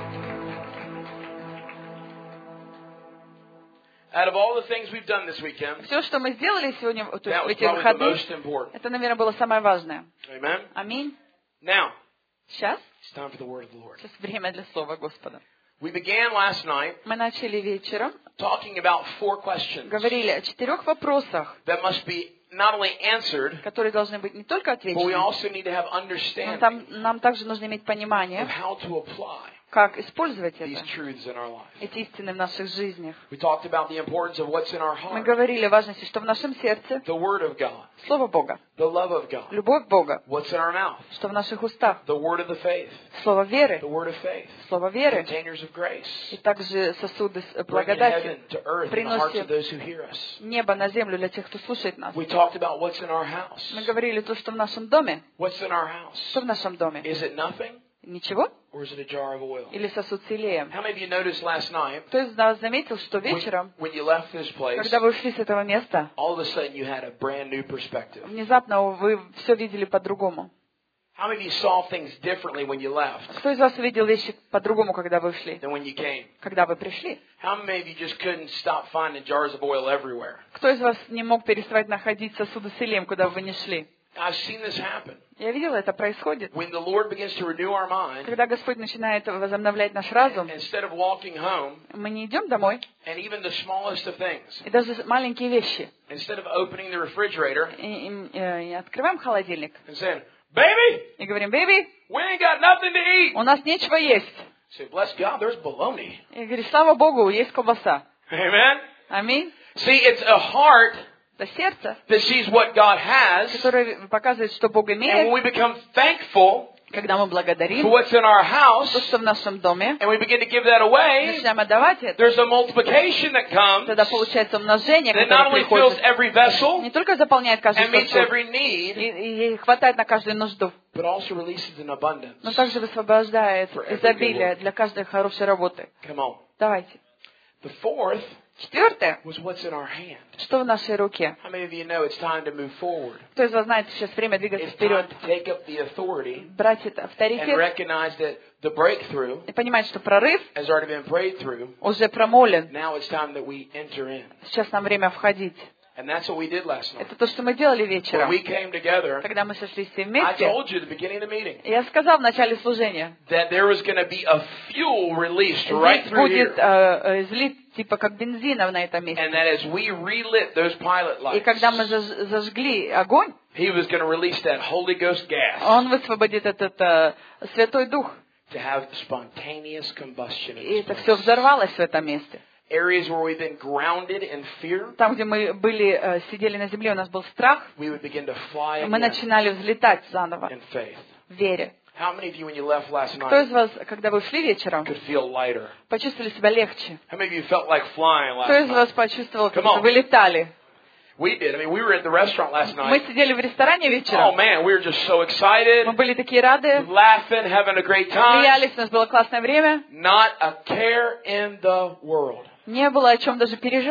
Out of all the things we've done this weekend, Все, что мы сделали сегодня, то есть that в was эти probably the выходные, most important. это, наверное, было самое важное. Amen. Аминь. Now, Сейчас, it's time for the word of the Lord. сейчас время для Слова Господа. We began last night Мы начали вечером, talking about four questions говорили о четырех вопросах, that must be not only answered, которые должны быть не только but we отвечены, also need to have но understanding там, нам также нужно иметь of понимание, how to apply как использовать these это, truths in our life. эти истины в наших жизнях. We talked about the importance of what's in our Мы heart, говорили о важности, что в нашем сердце the Word of God, Слово Бога, the love of God, любовь Бога, what's in our mouth, что в наших устах, the Word of the faith, Слово веры, the Word of faith, Слово веры, containers of grace, и также сосуды с bringing благодати, heaven to earth in the hearts приносит of those who hear us. небо на землю для тех, кто слушает нас. We talked about what's in our house. Мы говорили то, что в нашем доме. What's in our house? Что в нашем доме? Is it nothing, Ничего? or is it a jar of oil? Или сосуд с илеем? How many of you noticed last night Кто из нас заметил, что when, вечером, when you left this place, когда вы ушли с этого места, all of a sudden you had a brand new perspective? внезапно вы все видели по-другому? How many of you saw things differently when you left Кто из вас увидел вещи по-другому, когда вы ушли? than when you came? Когда вы пришли? How many of you just couldn't stop finding jars of oil everywhere? Кто из вас не мог переставать находить сосуды с илеем, куда бы вы ни шли? I've seen this happen. Я видела, это происходит. When the Lord begins to renew our mind, Когда Господь начинает возобновлять наш разум, instead of walking home, мы не идем домой, and even the smallest of things, и даже маленькие вещи, instead of opening the refrigerator и, и, э, и открываем холодильник and saying, "Baby, и говорим: «Бэби, we ain't got nothing to eat," у нас нечего есть». say, "Bless God, there's bologna." И говоришь: «Слава Богу, есть колбаса». Amen. Аминь. See, it's a heart Это сердце, that sees what God has, которое показывает, что Бог and when имеет, we become thankful когда мы for благодарим what's in our house, то, что в нашем доме, and we begin to give that away, начинаем отдавать это, there's a multiplication that comes тогда получается умножение, that not которое only fills приходит. every vessel Не только заполняет каждый and meets сосуд, every need, и, и хватает на каждую нужду, but also releases an abundance. но также высвобождает For every изобилие good work. для каждой хорошей работы. Come on. Давайте. The fourth Четвертое. was what's in our hand. Что в нашей руке? How many of you know it's time to move forward? Кто из вас знает, что сейчас время двигаться It's time вперед, to take up the authority брать это and авторитет recognize that the breakthrough и понимать, что прорыв has already been prayed through. уже промолен. Now it's time that we enter in. Сейчас нам время входить. And that's what we did last night. Это то, что мы делали When вечером, we came together, когда мы сошлись все I вместе. told you at the beginning of the meeting Я сказал в начале служения, that there was going to be a fuel released right здесь through будет here. э, э, излит типа как бензина на этом месте. And that as we relit those pilot И lights, когда мы заж- зажгли огонь, He was going to release that Holy Ghost gas Он высвободит этот э, Святой Дух. to have spontaneous combustion in И this это все place. взорвалось в этом месте. Areas where we've been grounded in fear, Там, где мы были, э, сидели на земле, у нас был страх, we would begin to fly мы again начинали взлетать заново in faith. в вере. How many of you, when you left last Кто из night, вас, когда вы ушли вечером, could feel lighter? почувствовали себя легче? How many of you felt like flying Кто last из вас night? почувствовал, как Come on. вы летали? We did. I mean, we were at the restaurant last Мы night. сидели в ресторане Oh вечером. man, we were just so excited, Мы были такие рады, laughing, having a great time. смеялись, у нас было классное время. Not a care in the world. Не было о чем даже переживать.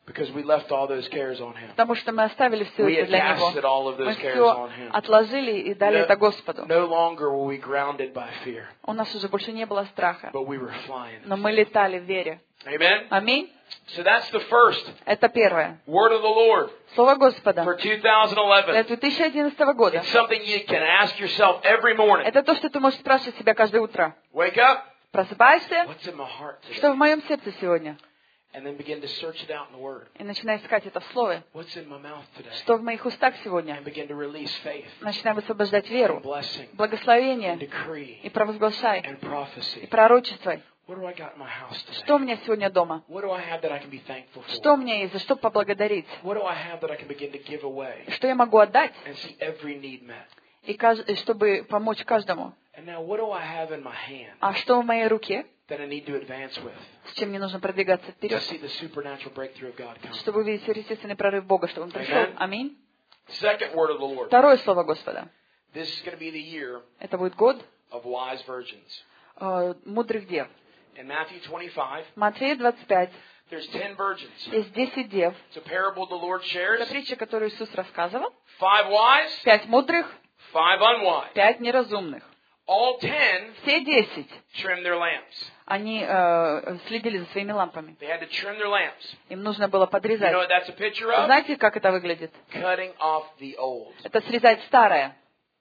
Because we left all those cares on Him. Потому что мы оставили все We это для Него. attached all of Мы those cares все on Him. отложили и дали это Господу. No longer were we grounded by fear, У нас уже больше не было страха, but we were flying. но мы летали в вере. Amen? Аминь. So that's the first Это первое. word of the Lord Слово Господа for two thousand для eleven. две тысячи одиннадцатого года. It's something you can ask yourself every morning. Это то, что ты можешь спрашивать себя каждое утро. Wake up. Просыпаешься, What's in my heart что today? в моем сердце сегодня? And then begin to search it out in the Word. И начинай искать это в Слове. What's in my mouth today? Что в моих устах сегодня? And begin to release faith, Начинай высвобождать веру, and blessing, благословение, decree, и провозглашай, and и prophecy. пророчествуй. What do I got in my house Что today? у меня сегодня дома? What do I have that I can be thankful Что у for? меня есть, за что поблагодарить? What do I have that I can begin to give away Что я могу отдать, and see every need met? и каж- и чтобы помочь каждому? And now, what do I have in my hand А что в моей руке, that I need to advance with с чем мне нужно продвигаться to вперед? see the supernatural breakthrough of God come? Чтобы увидеть сверхъестественный прорыв Бога, чтобы Он пришел. Amen. Аминь. Second word of the Lord. Второе слово Господа. This is going to be the year Это будет год of wise virgins. э, мудрых дев. In Matthew twenty-five, Матфея двадцать пять. there's ten virgins. Есть десять дев. It's a parable the Lord shares. Это притча, которую Иисус рассказывал. Five wise, Пять мудрых, five unwise. пять неразумных. All ten Все десять, trimmed their lamps. они э, следили за своими лампами. They had to trim their lamps. Им нужно было You подрезать. know what that's a picture of? Знаете, как это выглядит? Cutting off the old. Это срезать старое.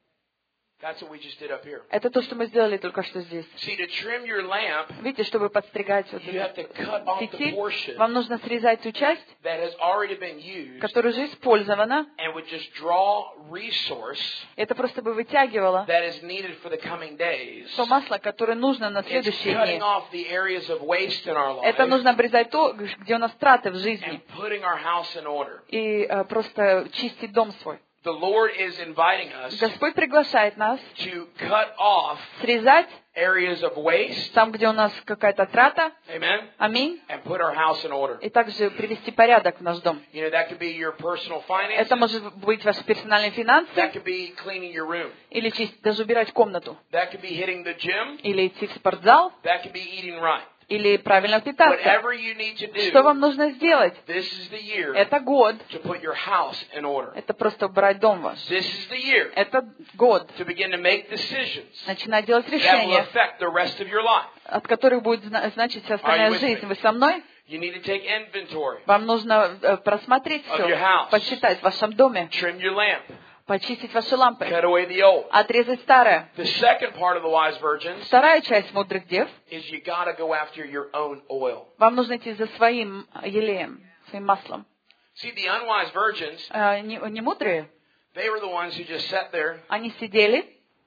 That's what we just did up here. Это то, что мы сделали только что здесь. See, to trim your lamp, Видите, чтобы подстригать вот you have to этот cut off the фитиль, portion вам нужно срезать ту часть, that has already been used которая уже использована. and would just draw resource Это просто бы вытягивало that is needed for the coming days. то масло, которое нужно на It's следующие cutting дни. off the areas of waste in our Это life нужно обрезать то, где у нас траты в жизни. and putting our house in order. И э, просто чистить дом свой. The Lord is inviting us Господь приглашает нас to cut off срезать areas of waste, там, где у нас какая-то трата. amen, Аминь. and put our house in order. И также привести порядок в наш дом. You know, that could be your personal Это finances, может быть ваши персональные that финансы, could be cleaning your room, или чистить, даже убирать комнату, that could be hitting the gym, или идти в спортзал, that could be eating right. или правильно питаться. Whatever you need to Что вам do, нужно сделать? this is the year Это год. to put your house in order. Это просто убрать дом ваш. This is the year Это год. to begin to make decisions Начинать делать that will решения, affect the rest of your life. от которых будет зна- значить вся Are you остальная with me? жизнь. Вы со мной? You need to take inventory, Вам нужно э, просмотреть Of your все, house. посчитать в вашем доме, trim your lamp, почистить ваши лампы, cut away the old. отрезать старое. The second part of the wise virgins Вторая часть мудрых дев. is you got to go after your own oil. Вам нужно идти за своим елеем, своим маслом. See, the unwise virgins, Э, не, не мудрые, they were the ones who just sat there они сидели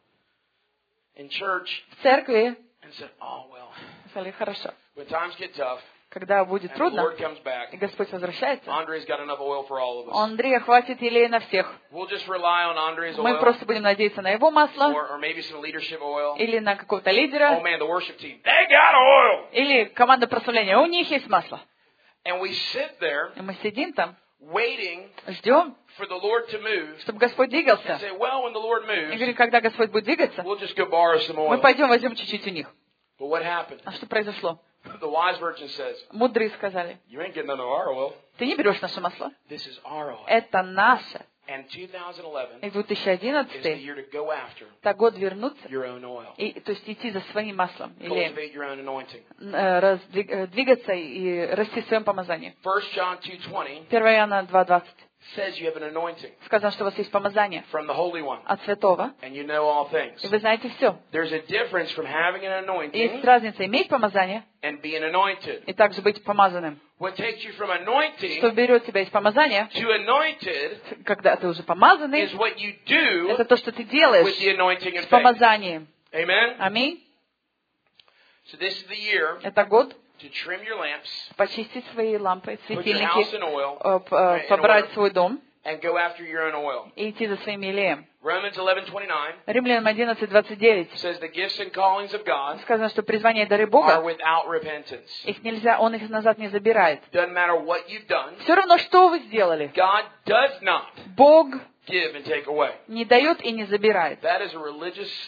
in church в церкви and said, oh, well, и сказали, хорошо. when times get tough Когда будет and the трудно, Lord comes back, и Господь возвращается, Andre's got enough oil for all of у us. Андрея хватит елея на всех. We'll just rely on Andre's Мы oil просто будем надеяться на его масло, or, or maybe some leadership oil. или на какого-то Oh, лидера, man, the worship team, they got oil! или команда прославления. У них есть масло. And we sit there И мы сидим там, waiting ждем, for the Lord to move чтобы Господь and двигался. say, well, when the Lord И moves, говорим, когда Господь будет двигаться, we'll just go borrow some мы oil. пойдем возьмем чуть-чуть у них. But what happened? А что произошло? The wise virgin says, Мудрые сказали, you ain't getting none of our oil. ты не берешь наше масло. This is our oil. Это наше. And two thousand eleven И две тысячи is the одиннадцатый year to go after это год вернуться, your own oil. и, то есть идти за своим маслом, или Cultivate your own anointing. э, раздвиг- э, двигаться и расти в своем помазании. First John two twenty первое Иоанна два двадцать. says you have an anointing Сказано, что у вас есть помазание from the Holy One, от Святого, and you know all things. и вы знаете все. There's a difference from having an Есть anointing разница иметь помазание and being anointed. и также быть помазанным. What takes you from Что anointing берет тебя из помазания, to anointed когда ты уже помазанный, is what you do это то, что ты with делаешь the anointing and с faith. помазанием. Amen? Аминь. So this is the year Это год to trim your lamps, почистить свои лампы, put your house светильники, in oil, э, п- э, in побрать order, свой дом and go after your own oil. и идти за своим елеем. Romans eleven twenty-nine Римлянам одиннадцать двадцать девять says the gifts and callings of God сказано, что призвание и дары are Бога, without repentance. их нельзя, Он их назад не забирает. Doesn't matter what you've done, Все равно, что вы сделали, God does not Бог give and take away. не дает и не забирает. That is a religious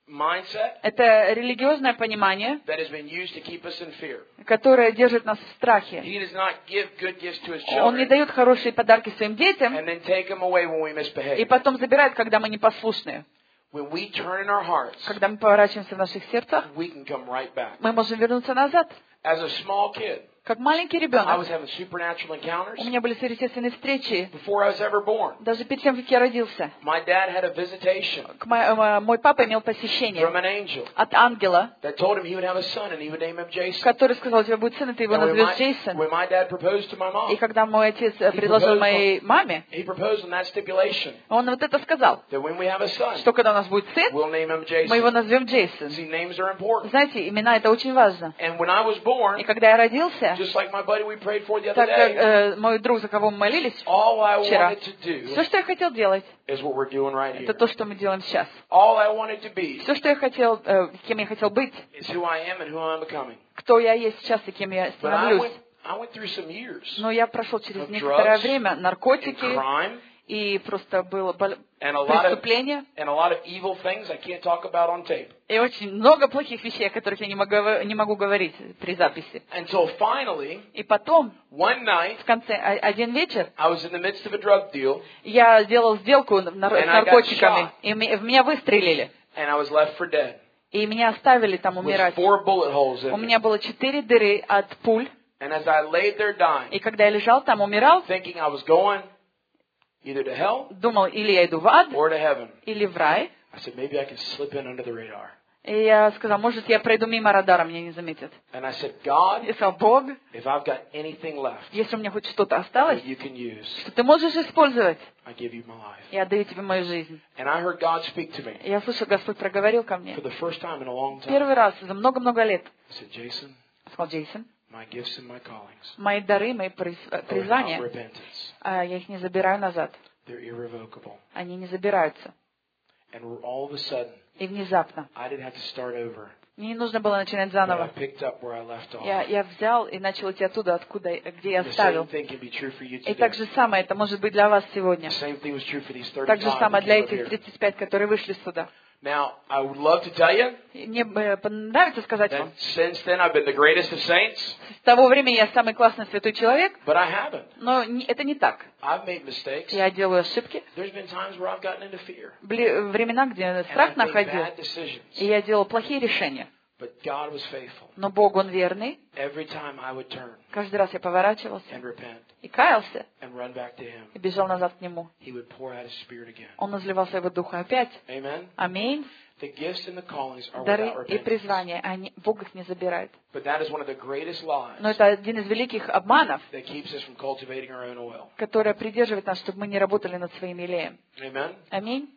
mindset Это религиозное понимание, that has been used to keep us in fear. которое держит нас в страхе. He does not give good gifts to his Он не children дает хорошие подарки своим детям and then take them away when we и misbehave. потом забирает, когда мы непослушные. When we turn in our hearts, Когда мы поворачиваемся в наших сердцах, we can come right back. мы можем вернуться назад. As a small kid, Как маленький I was ребенок, having supernatural encounters у меня были сверхъестественные встречи, before I was ever born. даже перед тем, как я родился. My dad had a visitation К мо- э, Мой папа имел from посещение an angel от ангела, that told him he would have a son and he would name him Jason. который сказал: у тебя будет сын, и ты его And when назовешь my, Джейсон. when my dad proposed to my И mom, когда мой отец э, предложил proposed моей маме, he proposed on that stipulation он вот это сказал, that when we have a son, что когда у нас будет сын, we'll name him мы его Jason. назовем Джейсон. See, names are important. Знаете, имена это очень важно. And when I was born, И когда я родился, just like my buddy we prayed for the other так как day, э, мой друг, за кого мы молились all I вчера, wanted to do все, что я хотел делать, is what we're doing right это here. то, что мы делаем сейчас. All I wanted to be Все, что я хотел, э, кем я хотел быть, is who I am and who I'm becoming. кто я есть сейчас и кем я But I становлюсь. went, I went through some years Но я прошел через of некоторое drugs время and наркотики, crime и просто было бол- and a lot of преступление, and a lot of evil things I can't talk about on tape. и очень много плохих вещей, о которых я не могу, не могу говорить при записи. Until finally, И потом, one night, в конце, о- один вечер, I was in the midst of a drug deal я сделал сделку нар- And с I got наркотиками, shot. и ми- в меня выстрелили, and I was left for dead и меня оставили там with умирать. four bullet holes У in me. меня было четыре дыры от пуль, And as I laid there dying, и когда я лежал там, умирал, thinking I was going either to hell думал, или я иду в ад, or to heaven, или в рай. I said maybe I can slip in under the radar. И я сказал: может, я пройду мимо радара, меня не заметят. And I said, God, И сказал: Бог, if I've got anything left если у меня хоть что-то осталось, that you can use, что ты можешь использовать, I give you my life. я отдаю тебе мою жизнь. And I heard God speak to me И я слышал, Господь проговорил ко мне for the first time in a long time. первый раз за много-много лет. I said, Jason, Сказал: Джейсон, my gifts and my callings мои дары, мои приз- э, are without призвания, repentance. а, я их не забираю назад. They're irrevocable. Они не забираются. And all of a sudden, И внезапно. I didn't have to start over. Мне не нужно было начинать But I заново. picked up where I left off. Я, я взял и начал идти оттуда, откуда, где я The same оставил. thing can be true for you И так today. же самое это может быть для вас сегодня. The same thing was true for these Так же thirty-five самое that для came up этих here. тридцать пять, которые вышли сюда. Now, I would love to tell you И мне бы понравится сказать that вам, since then I've been the greatest of saints, с того времени я самый классный святой человек, but I haven't. но не- это не так. I've made mistakes. Я делаю ошибки. There's been times where I've gotten into fear. Были времена, где And страх I've made находил, bad decisions. и я делал плохие решения. But God was faithful. Но Бог, Он верный. Every time I would turn Каждый раз я поворачивался and repent и каялся, and run back to Him, и бежал назад к Нему. He would pour out His Spirit again. Он изливал своего духа опять. Amen? Аминь. The gifts and the callings are Дары without и repentance. призвания, они, Бог их не забирает. But that is one of the greatest lies Но это один из великих обманов, that keeps us from cultivating our own oil. который придерживает нас, чтобы мы не работали над своим елеем. Amen? Аминь.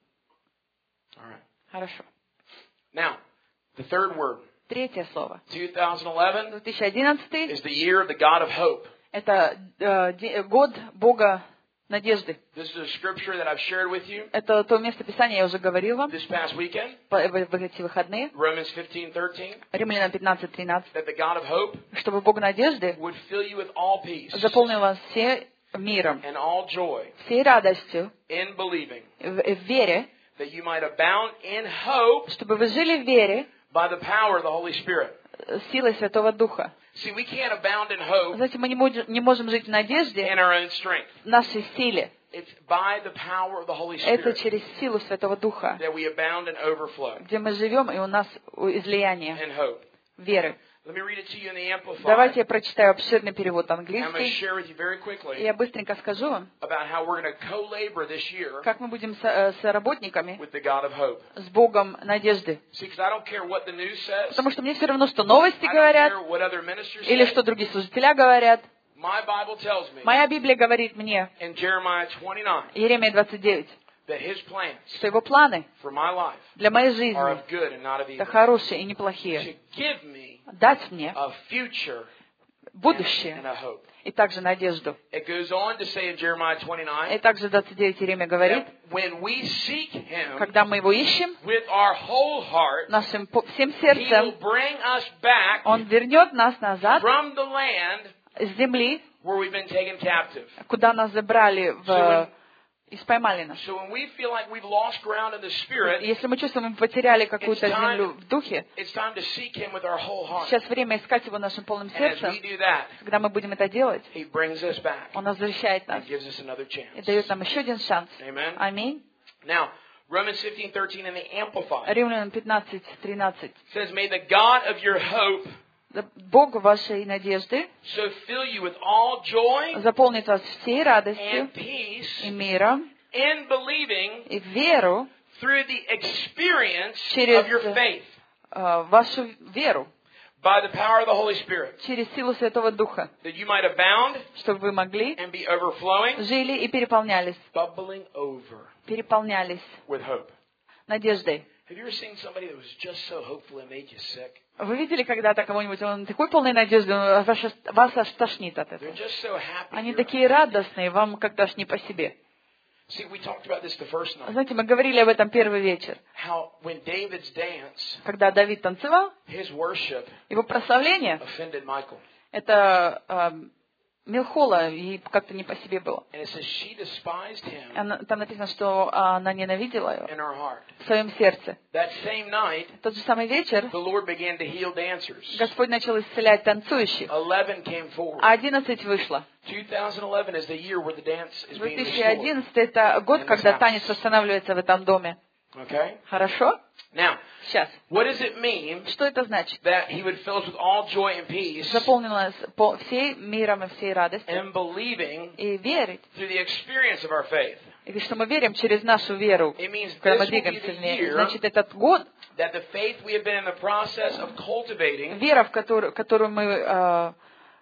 All right. Хорошо. Now, the third word, Третье слово. twenty eleven, две тысячи одиннадцатый is the year of the God of hope. это э, де- год Бога надежды. This is a scripture that I've shared with you Это то место Писания, я уже говорил вам, this past weekend, по- в, в эти выходные. Romans fifteen thirteen, Римлянам пятнадцать тринадцать. that the God of hope Чтобы Бог надежды would fill you with all peace заполнил вас все миром, and all joy всей радостью, in believing, в, в вере, that you might abound in hope чтобы вы жили в вере by the power of the Holy Spirit. э, силой Святого Духа. See, we can't abound in hope Знаете, мы не можем, не можем жить в надежде in our own strength. в нашей силе. It's by the power of the Holy Это Spirit через силу Святого Духа, that we abound in overflow где мы живем, и у нас излияние in hope. веры. Let me read it to you in the Amplified. Давайте я прочитаю обширный перевод I'm going to английский. share with you very И quickly я быстренько скажу вам, about how we're going to co-labor this year как мы будем с, э, с работниками, with the God of hope. с Богом надежды. See, because I don't care what the news says. Потому что мне все равно, что новости I don't говорят, care what other ministers или say. что другие служители говорят. My Bible tells me Моя Библия говорит мне, in Jeremiah twenty-nine Иеремия двадцать девять, that His plans что его планы for my life для моей are жизни of good and not of это evil. хорошие и To неплохие. give me Дать мне a future and будущее a hope. и также надежду. It goes on to say in Jeremiah И twenty-nine также двадцать девять Иеремия говорит, that when we seek Him когда мы его ищем with our whole heart, нашим по- всем He will сердцем, bring us back Он вернет нас назад from the land с земли, where we've been taken captive. куда нас забрали в и поймали нас. So when we feel like we've lost ground in the Spirit, Если мы чувствуем, мы потеряли какую-то It's time- землю в духе, it's time to seek Him with our whole heart. сейчас время искать Его нашим полным And as сердцем. we do that, Когда мы будем это делать, He brings us back Он возвращает нас and gives us another и chance. дает нам еще один шанс. Amen. Аминь. Now, Romans fifteen thirteen in the Amplified Римлянам пятнадцать тринадцать. says, "May the God of your hope Бог вашей надежды so fill you with all joy заполнит вас всей радостью and peace и миром in believing и веру, through the experience Через- of your faith э, вашу веру by the power of the Holy Spirit, через силу Святого Духа, that you might abound чтобы вы могли, and be overflowing, жили и переполнялись, bubbling over переполнялись with hope." надеждой. Have you ever seen somebody that was just so hopeful it made you sick? Вы видели когда-то кого-нибудь, он такой полный надежды, он вас аж- вас аж тошнит от They're этого. just so happy. Они You're- такие радостные, вам как-то аж не по себе. See, we talked about this the first night. Знаете, мы говорили об этом первый вечер. How when David's dance, Когда Давид танцевал, his worship его прославление, offended Michal. это э, Милхола, ей как-то не по себе было. And it says she despised him Она- там написано, что она ненавидела его in her heart. в своем сердце. That same night, В тот же самый вечер the Lord began to heal dancers. Господь начал исцелять танцующих, Eleven came forward. а одиннадцать вышло. twenty eleven is the year where the dance is две being тысячи restored. одиннадцатый это год, когда танец восстанавливается в этом доме. Okay? Хорошо? Now, Сейчас. what does it mean Что это значит? that he would fill us with all joy and peace Заполнилось по всей миром и всей радостью. and believing И верить. through the experience of our faith? И что мы верим через нашу веру, It means когда мы this will be двигаемся the в ней. year Значит, этот год, that the faith we have been in the process of cultivating вера, в которую, которую мы э,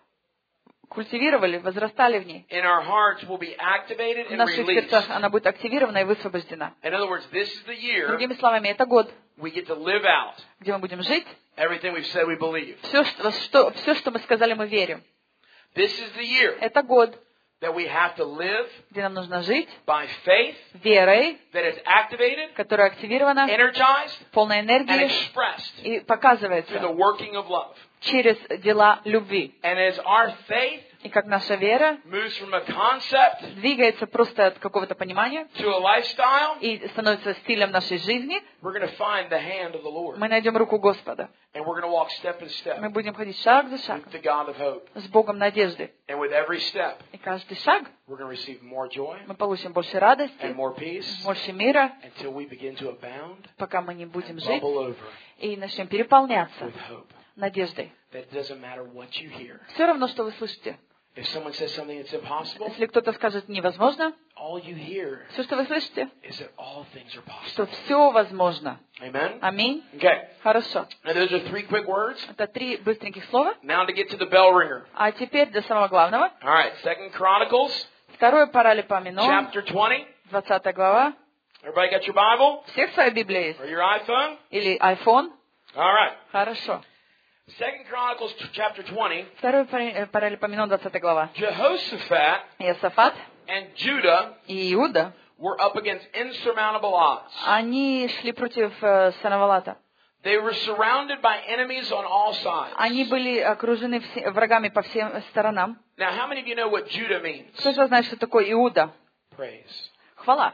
культивировали, возрастали в ней, in our hearts will be activated в and наших released. сердцах она будет активирована и высвобождена. In other words, this is the year Другими словами, это год, we get to live out где мы будем жить. everything we've said we believe. Все, что, что, все, что мы сказали, мы верим. This is the year Это год, that we have to live где нам нужно жить by faith верой, that is activated, которая активирована, energized, полной and энергии expressed и through the показывается working of love. через дела любви. And as our faith И как наша вера moves from a concept двигается просто от какого-то понимания to a lifestyle, и становится стилем нашей жизни, we're going to find the hand of the Lord. мы найдем руку Господа. And we're going to walk step by step Мы будем ходить шаг за шагом with the God of hope. с Богом надежды. And with every step, И каждый шаг we're going to receive more joy мы получим больше радости, and more peace больше мира, until we begin to abound пока мы не будем and жить bubble over и начнем переполняться with hope. надеждой. That it doesn't matter what you hear. Все равно, что вы слышите. If someone says something that's impossible, Если кто-то скажет невозможно, all you hear все, что вы слышите, is that all things are что possible. все возможно. Amen? Аминь. Okay. Хорошо. Now those are three quick words. Это три быстреньких слова. Now to get to the bell ringer. А теперь до самого главного. All right. Second Chronicles, Второе Паралипоменон, chapter twenty. двадцатая глава. Everybody got your Bible У всех своя Библия есть? or your iPhone? Или iPhone? All right. Хорошо. Second Chronicles t- chapter twenty. Второй Паралипоменон, двадцатая глава. Jehoshaphat Иосафат and Judah и Иуда, were up against insurmountable odds. они шли против э, Санавалата. They were surrounded by enemies on all sides. Они были окружены все- врагами по всем сторонам. Now, how many of you know what Judah means? Кто же знает, что такое Иуда? Praise. Хвала.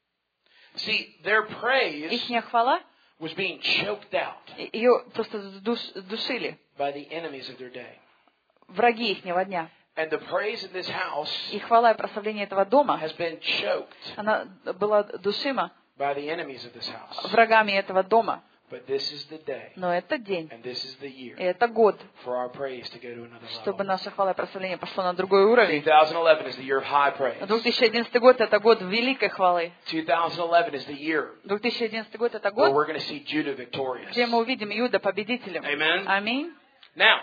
See, their praise Ихняя хвала, was being choked out ее просто душ- душили by the enemies of their day. враги ихнего дня. And the praise in this house И хвала и прославление этого дома, has been choked она была душима by the enemies of this house. врагами этого дома. But this is the day, Но это день, and this is the year и это год, for our praise to go to another чтобы level. наша хвала и прославление пошло на другой уровень. twenty eleven is the year of high praise. две тысячи одиннадцатый год — это год великой хвалы. twenty eleven is the year две тысячи одиннадцатый год — это where год, we're going to see Judah victorious. где мы увидим Иуда победителем. Amen. Аминь. Now,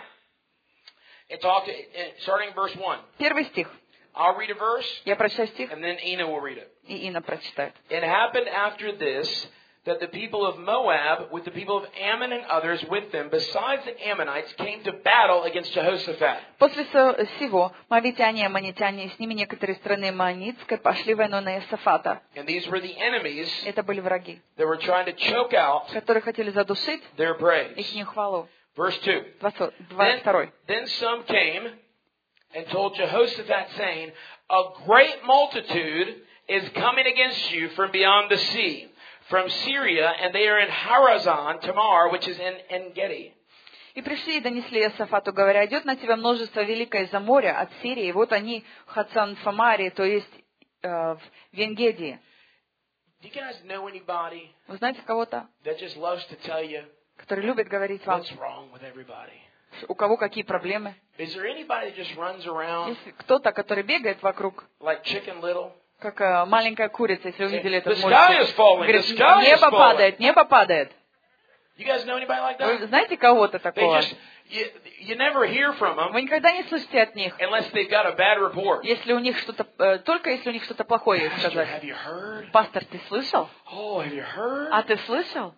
it talked, it- starting verse one. Первый стих. I'll read a verse, Я прочитаю стих, and then Ina will read it. и Инна прочитает. It happened after this that the people of Moab, with the people of Ammon and others with them, besides the Ammonites, came to battle against Jehoshaphat. После со- сего моавитяне и аммонитяне, и с ними некоторые страны Маонитской, пошли войну на Иосафата. And these were the enemies Это были враги, that were trying to choke out которые хотели задушить their praise. ихнюю хвалу. Verse two. Двадцать- двадцать второй. Then, then some came and told Jehoshaphat, saying, A great multitude is coming against you from beyond the sea, from Syria, and they are in Harazan Tamar, which is in En-Gedi. И пришли и донесли Иосафату, говоря, идет на тебя множество великое из-за моря, от Сирии, и вот они в Хацан-Фамаре, то есть э, в Венгедии. Do you guys know anybody Вы знаете кого-то, that just loves to tell you который любит говорить вам, what's wrong with everybody? у кого какие проблемы? Is there anybody that just runs around Есть кто-то, который бегает вокруг, like Chicken Little? как э, маленькая курица, если вы видели The этот sky мультик. is falling. Говорит, The sky is небо falling. падает, небо падает. You guys know anybody like Вы that? знаете кого-то They такого? just you, you never hear from them Вы никогда не слышите от них, unless they've got a bad report. если у них что-то, э, только если у них что-то плохое есть Pastor, сказать. have you heard? Пастор, ты слышал? Oh, have you heard? А ты слышал?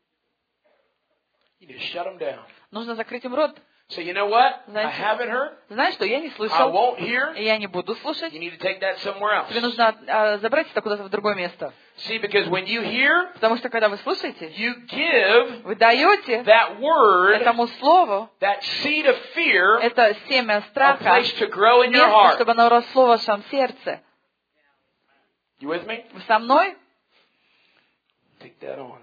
You need to shut them down. Нужно закрыть им рот. So you know what? I Знаете, haven't heard. знаешь что, я не I слышал, won't hear. и я не буду слушать. You need to take that somewhere Тебе else. нужно а, забрать это куда-то в другое место. See, because when you hear, Потому что когда вы слушаете, you give вы даете that word, этому слову, that seed of fear, это семя a страха, place to grow in your место, heart. чтобы оно росло в вашем сердце. You with me? Вы со мной? Take that on.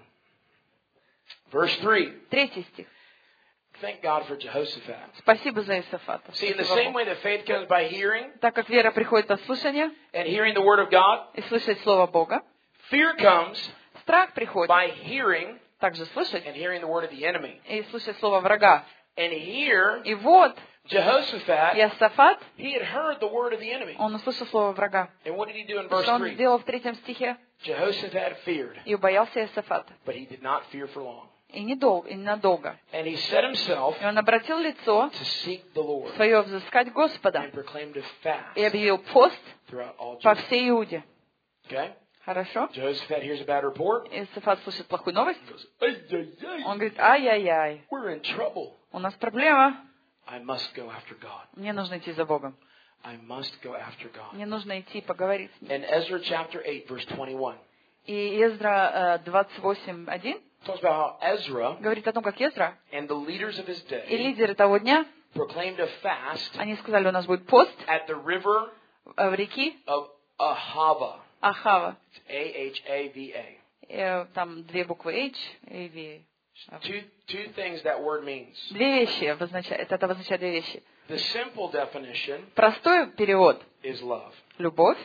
Verse three. Третий стих. Thank God for Jehoshaphat. Спасибо за Иосафата. See, in the same way that faith comes by hearing, Так как вера приходит от слушания and hearing the word of God, и слышать Слово Бога, fear comes страх приходит by hearing также слышать and hearing the word of the enemy. и слышать Слово врага. And here, И вот Jehoshaphat, Иосафат, he had heard the word of the enemy. он услышал Слово врага. And what did he do in verse Что он three? сделал в третьем стихе? Jehoshaphat feared, И убоялся Иосафата. but he did not fear for long. И недолго, и ненадолго. And he set himself И он обратил лицо to seek the Lord свое взыскать Господа and proclaimed a fast и объявил пост throughout all по Judah. всей Иуде. Okay? Хорошо? Jehoshaphat hears a bad report. Иосафат слышит плохую новость. He goes, "Ay-ay-ay, Он говорит, ай-яй-яй, we're in trouble. у нас проблема. I must go after God. Мне нужно идти за Богом. I must go after God." Мне нужно идти поговорить с ним. In Ezra chapter eight, verse twenty-one, И Ездра двадцать восемь один talks about how Ezra говорит о том, как Ездра and the leaders of his и day лидеры того дня, proclaimed a fast они сказали, у нас будет пост at the river э, в реке of Ahava. Ахава. It's A H A V A. Э, Там две буквы H и V. Two, two things that word means. Две вещи обозначает, это обозначает две вещи. The simple definition Простой перевод is love. – любовь.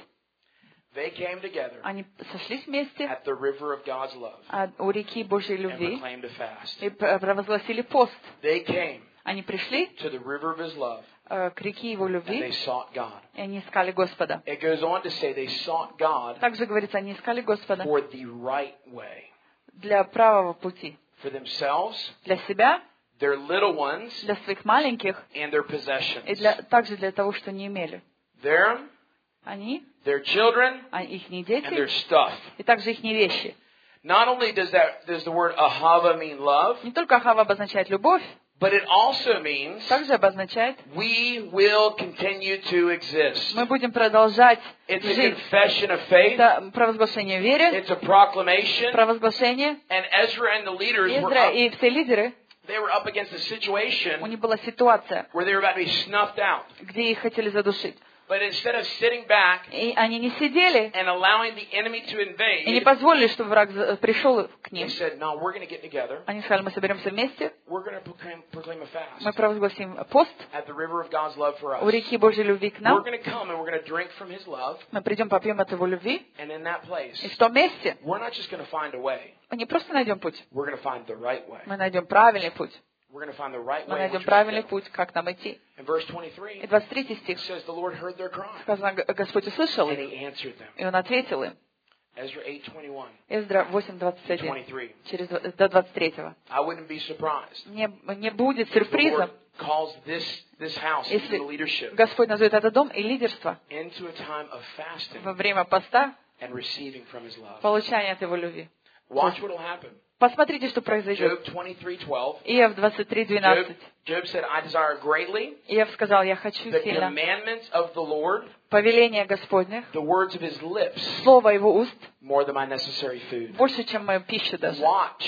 They came together Они сошлись вместе at the river of God's love а, у реки Божьей and любви proclaimed a fast. и п- провозгласили пост. They came Они пришли to the river of His love э, к реке Его and they любви, sought God. и они искали Господа. It goes on to say they sought God Также говорится, они искали Господа for the right way, для правого пути, for themselves, для себя, their little ones, для своих маленьких and their и possessions. для, также для того, что не имели. Them, Они, their children, а их and дети their stuff. и также их вещи. Not only does that does the word ahava mean love, Не только Ахава обозначает любовь, but it also means также обозначает, we will continue to exist. мы будем продолжать It's a жить. confession of faith. Это провозглашение веры, It's a proclamation. провозглашение. And Ezra and the leaders were Издра up, и все лидеры, they were up against a у situation них была ситуация, where they were about to be snuffed out. где их хотели задушить. But instead of sitting back И они не сидели and allowing the enemy to и не invade, позволили, чтобы враг за- пришел к they ним. said, no, we're going to get together. Они сказали, мы соберемся вместе, We're going to proclaim, proclaim a мы fast провозгласим пост at the river of God's love for у us. реки Божьей любви к We're нам. going to come and we're going to drink from His love. Мы придем, попьем от Его любви. And in that place, И в том месте we're not just going to find a way. мы не просто найдем путь, We're going to find the right way. мы найдем правильный путь. We're going to find the right Мы way. in найдем which we правильный go. путь, как нам идти. In verse twenty-three, И двадцать третий стих it says the Lord heard their cry сказано, Г- Господь услышал and их, He answered them. и Он ответил им. Ezra eight twenty-one, Эздра восемь двадцать один, twenty-three. через, два- до двадцать третьего. I wouldn't be surprised Не, не будет if the сюрпризом, Lord calls this this house into если the leadership Господь назовет этот дом и лидерство into a time of fasting во время поста, and receiving from His love. получания от Его любви. Watch what will happen. Посмотрите, что произойдет. Job twenty-three twelve. Иов двадцать три Job, двенадцать. Job said, "I desire greatly Иов сказал, я хочу the сильно commandments of the Lord, повеления Господних, the words of His lips, слово Его уст, more than my necessary food." больше, чем мою пищу даже. Watch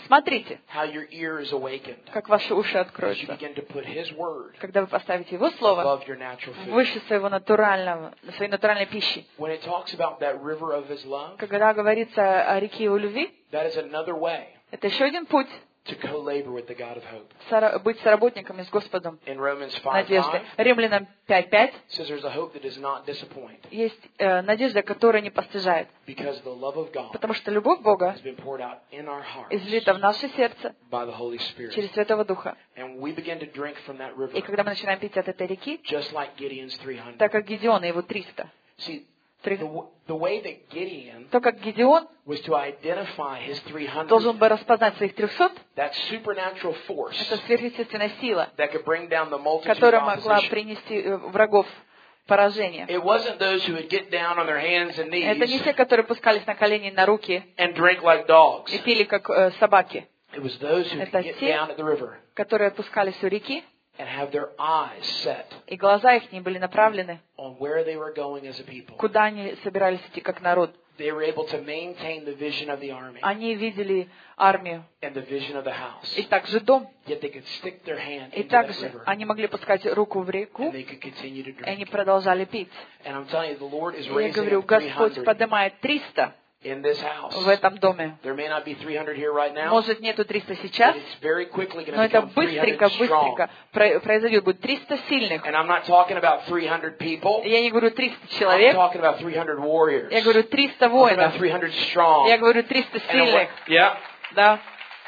Смотрите, how your ear is awakened как ваши уши as you откроются, begin to put His Word когда вы поставите Его Слово above your natural food. выше своего натурального, своей натуральной пищи. When it talks about that river of His love, Когда говорится о реке Его любви, that is another way это еще один путь to co-labor with the God of hope. сора- быть соработниками с Господом In Romans five надежды. five, Римлянам пять пять it says there's a hope that does not disappoint есть э, надежда, которая не постыжает, because the love of God потому что любовь Бога has been poured out in our hearts излита в наше сердце by the Holy Spirit. через Святого Духа. And we begin to drink from that river И когда мы начинаем пить от этой реки, just like Gideon's three hundred. так как Гедеон и его триста, See, три- the, w- the way that Gideon то как Гедеон was to identify his three hundred, должен был распознать своих трехсот, that supernatural force это сверхъестественная сила, that could bring down the multitude of которая могла opposition. принести э, врагов поражение. It wasn't those who would get down on their hands and Это не knees те, которые пускались на колени и на руки and drink like dogs. и пили, как э, собаки, It was those who Это could get те, down at the river которые опускались у реки, and have their eyes set и глаза их не были направлены, on where they were going as a people. куда они собирались идти как народ. They were able to maintain the vision of the army Они видели армию and the vision of the house. и также дом, Yet they could stick their hand и into that также river они могли пускать руку в реку, and they could continue to и они drink. продолжали пить. And I'm telling you, the Lord is И я raising говорю, up Господь three hundred поднимает триста in this house. в этом доме. There may not be three hundred here right now, Может, нету триста but сейчас, it's very quickly going но to это become three hundred быстренько, strong. быстренько про- произойдет. Будет триста сильных. And I'm not talking about three hundred people. Я не говорю триста I'm человек, talking about three hundred warriors. я говорю триста I'm talking воинов. about three hundred strong. Я говорю триста And what- сильных. yeah. Да.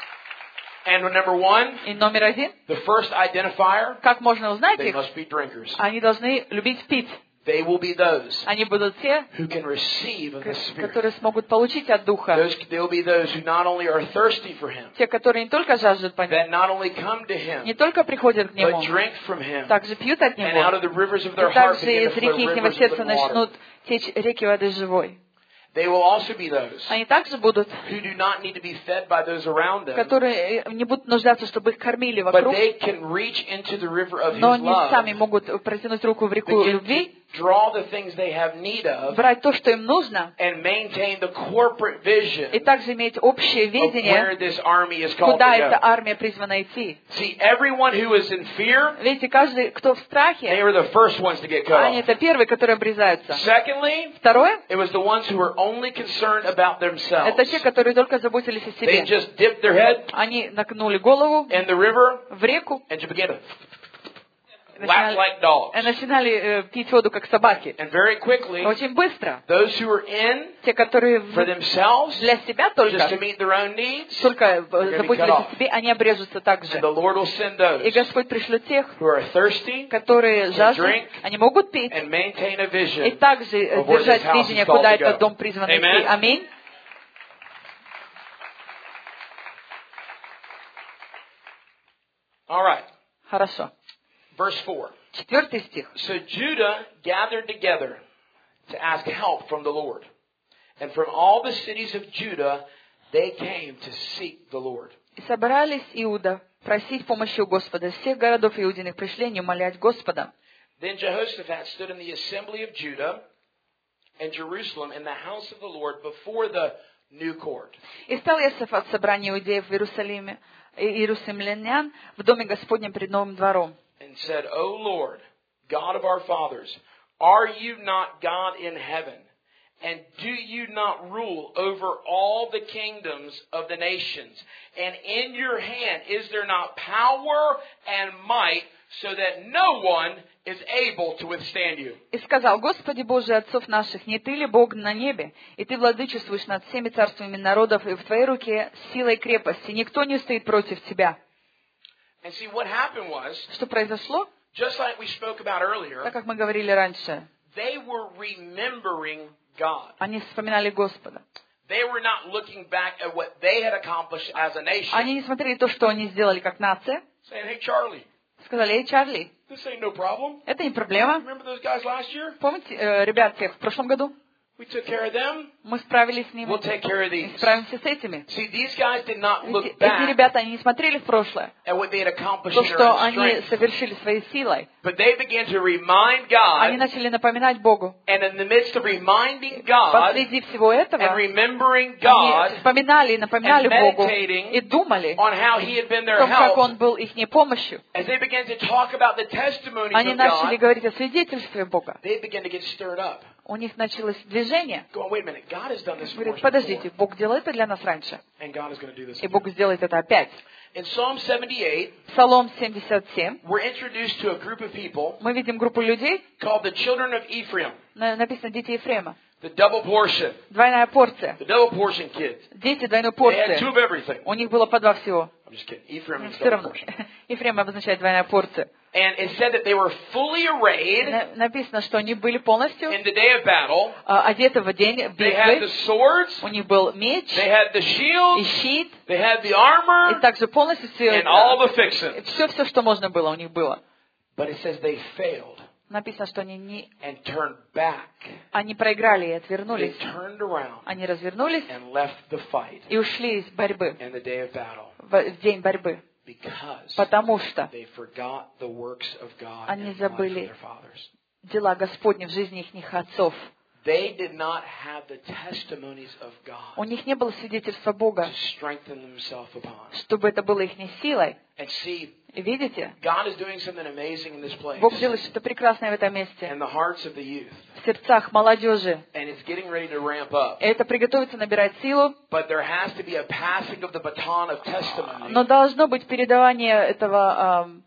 And number one, И номер один, the first identifier, как можно узнать they их? must be drinkers. Они должны любить пить. They will be those Они будут те, who can receive of the к- Spirit. которые смогут получить от Духа. Those, they'll be those who not only are thirsty for Him, Те, которые не только жаждут по Нему, that not only come to Him, не только приходят к Нему, but drink from Him. также пьют от And out Него. of the rivers of И their heart также begin из to flow реки ихнего rivers of сердца living water. начнут течь реки воды живой. They will also be those Они также будут, who do not need to be fed by those around them, которые не будут нуждаться, чтобы их кормили but вокруг, they can reach into the river of но His они сами love, могут протянуть руку в реку begin любви, to draw the things they have need of, брать то, что им нужно, and maintain the corporate vision и также иметь общее of where видение, this army is called куда to эта go. армия призвана идти. See, everyone who is in fear, Видите, каждый, кто в they страхе, were the first ones to get cut они off. это первые, которые обрезаются. Secondly, Второе, it was the ones who were only concerned about themselves. это те, которые только заботились о They себе. just dipped their head Они нагнули голову in the river в реку, and just began to lap начинали, like dogs. э, начинали э, пить воду, как собаки. And very quickly, Очень быстро. those who were in Те, которые в- for themselves, для себя just to только, meet their own needs, только э, gonna be заботились cut о off. себе, они обрежутся также. and the Lord will send those И Господь пришлет тех, who are thirsty которые жаждут, drink они могут пить, and maintain a и vision. также э, of where this держать house is видение, called куда to go. этот дом призван идти. Amen. Аминь. All right, Хорошо. verse four. Четвертый стих. So Judah gathered together to ask help from the Lord. And from all the cities of Judah, they came to seek the Lord. «И собрались Иуда просить помощи у Господа. Из всех городов Иудиных пришли они умолять Господа. Then Jehoshaphat stood in the assembly of Judah and Jerusalem in the house of the Lord before the new court. И стал Иосафат в собрании иудеев в Иерусалиме, и иерусалимлян в доме Господнем пред новым двором. And said, O Lord, God of our fathers, are you not God in heaven? And do you not rule over all the kingdoms of the nations? And in your hand is there not power and might, so that no one is able to withstand you? И сказал: Господи Боже отцов наших, не Ты ли Бог на небе, и Ты владычествуешь над всеми царствами народов, и в Твоей руке сила и крепость, и никто не стоит против Тебя. And see, what happened was, Что произошло? just like we spoke about earlier, Так как мы говорили раньше, they were remembering God. они вспоминали Господа. They were not looking back at what they had accomplished as a nation, Они не смотрели то, что они сделали как нация. saying, hey, Charlie, Сказали: эй, Чарли, this ain't no problem. это не проблема. Remember those guys last year? Помните, э, ребят, тех в прошлом году? We took care of them. Мы справились с ними. We'll take care of И these. справимся с этими. See, these guys did not Эти, look эти back ребята, они не смотрели в прошлое. at what they had accomplished То, in their что own они strength. совершили своей силой. But they began to remind Они God, начали напоминать Богу. and in the midst of reminding God Посреди всего этого, and remembering они God вспоминали и напоминали and Богу. meditating И думали on how He had been о their том, как help, Он был их помощью. as they began to talk about the testimonies Они of начали God, говорить о свидетельстве Бога. they began to get stirred up. У них началось движение. Going, wait a minute, God has done this for Говорят, us подождите, before, Бог делал это для нас раньше. and God is going to do this И again. Бог сделает это опять. In Psalm seventy-eight, Псалом семьдесят семь. we're introduced to a group of people Мы видим группу людей, called the children of Ephraim, на- написано «Дети Ефрема». the double portion, Двойная порция. the double portion kids. Дети двойной They had порции. two of everything. У них было по два всего. I'm just kidding. Ephraim means Все double равно. portion. Ефрем обозначает двойная порция. And it said that they were fully arrayed На- Написано, что они были полностью in the day of battle. а, одеты в день They had the битвы. swords, У них был меч they had the и shield, щит. they had the И armor, также полностью все, and all the fixings. все, все, что можно было, у них было. But it says they failed Написано, что они, не, and turned back. они проиграли и They отвернулись. turned around Они развернулись and left the fight и ушли из борьбы, in the day of battle в, в день борьбы. because Потому что they forgot the works of God Они in the life of забыли their fathers. дела Господни в жизни их отцов. They did not have the testimonies of У God них не было свидетельства Бога, to strengthen themselves upon. чтобы это было их силой. And see, И видите, God is doing something amazing in this place Бог делает что-то прекрасное в этом месте, in the hearts of the youth. в сердцах молодежи. And it's getting ready to ramp up. И это приготовится набирать силу, But there has to be a passing of the baton of testimony но должно быть передавание этого ам,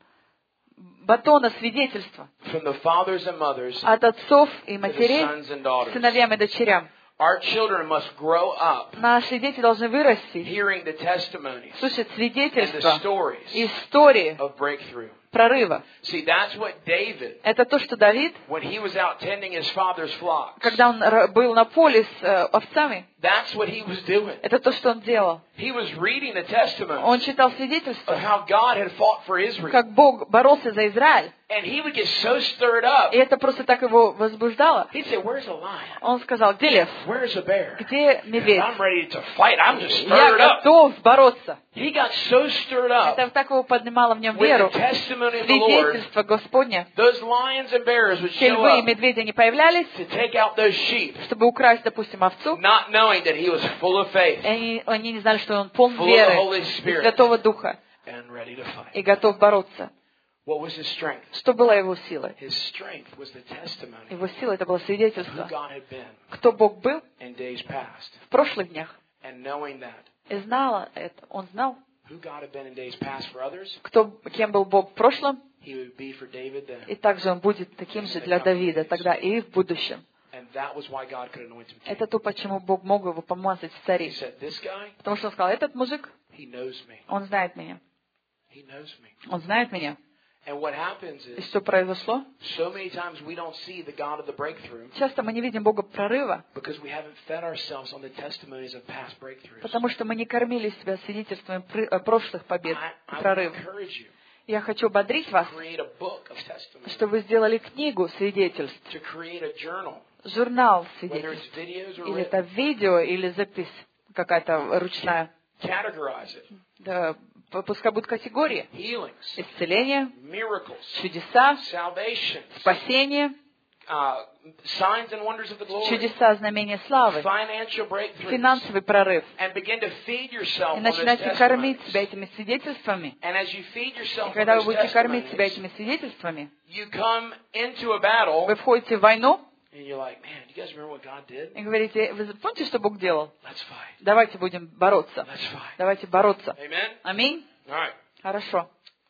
батона свидетельства from the fathers and mothers от отцов и to the матерей sons and к daughters. сыновьям и дочерям. Our children must grow up Наши дети должны вырасти, hearing the testimonies слушать and the свидетельства, stories истории of breakthrough. прорыва. See, that's what David, Это то, что Давид, when he was out tending his father's flocks, когда он р- был на поле с э, овцами, that's what he was doing. это то, что он делал. He was reading the testimony Он читал of свидетельства, how God had fought for Israel. как Бог боролся за Израиль. And he would get so stirred up. И это просто так его возбуждало. He'd say, where's a lion? Он сказал, где лев? Where's a bear? Где медведь? I'm ready to fight. I'm just Я stirred up. готов бороться. He got so stirred up Это так его поднимало в нем with веру. the testimony of the Lord. Свидетельство Господне. Those lions and bears would Те show львы и up медведи не появлялись, to take out those sheep, чтобы украсть, допустим, овцу. not knowing that he was full of faith И они, они не знали, что он полон Full of the веры Holy и Spirit. Святого Духа and ready to fight. и готов бороться. What was his strength? Что было его силой? His strength was the testimony Его сила это было of who свидетельство. God had been Кто Бог был in days past. в прошлых днях. And knowing that, И знала это. Он знал, who God had been in days past for others, кто, кем был Бог в прошлом, he would be for David then. и также он будет таким же для Давида тогда и в будущем. And that was why God could anoint him king. Это то, почему Бог мог его помазать в He цари. said, this guy, Потому что он сказал, этот мужик, he knows me. он знает меня. He knows me. Он знает меня. And what happens И is, что произошло? so many times we don't see the God of the breakthrough Часто мы не видим Бога прорыва, because we haven't fed ourselves on the testimonies of past breakthroughs. потому что мы не кормили себя свидетельствами пры- э, прошлых побед I, и I would прорывов. encourage you Я хочу бодрить вас, to create a book of testimonies, что вы сделали книгу свидетельств, to create a journal, журнал whether свидетельств. it's videos or Или это written. видео, или запись какая-то ручная. Categorize it. Да, п- пускай будут категории. Healings, Исцеление, miracles, чудеса, salvation, спасение, uh, signs and wonders of the glory, чудеса, знамения славы, financial breakthroughs, финансовый прорыв. and begin to feed yourself И on those начинайте кормить testimonies. себя этими свидетельствами. And as you feed И yourself on когда вы those будете кормить себя testimonies, этими свидетельствами, you come into a battle вы входите в войну and you're like, man, you guys remember what God did? и говорите, вы помните, что Бог делал? Let's fight. Давайте будем бороться. Let's fight. Давайте бороться. Amen? Аминь. All right. Хорошо.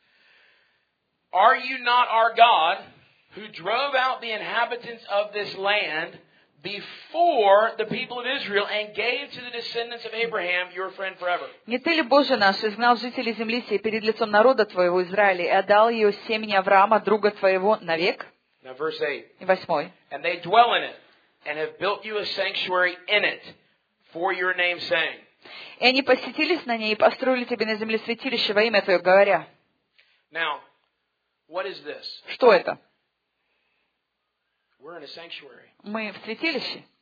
Are you not our God who drove out the inhabitants of this land before the people of Israel and gave to the descendants of Abraham your friend forever? Не ты ли, Боже наш, изгнал жителей земли сей перед лицом народа твоего Израиля и отдал ее семени Авраама, друга твоего, навек? Now verse eight. И восьмой. And they dwell in it and have built you a sanctuary in it for your name's sake. И они посетились на ней и построили тебе на земле святилище во имя Твое, говоря. Now, what is this? Что это? We're in a sanctuary. Мы в святилище.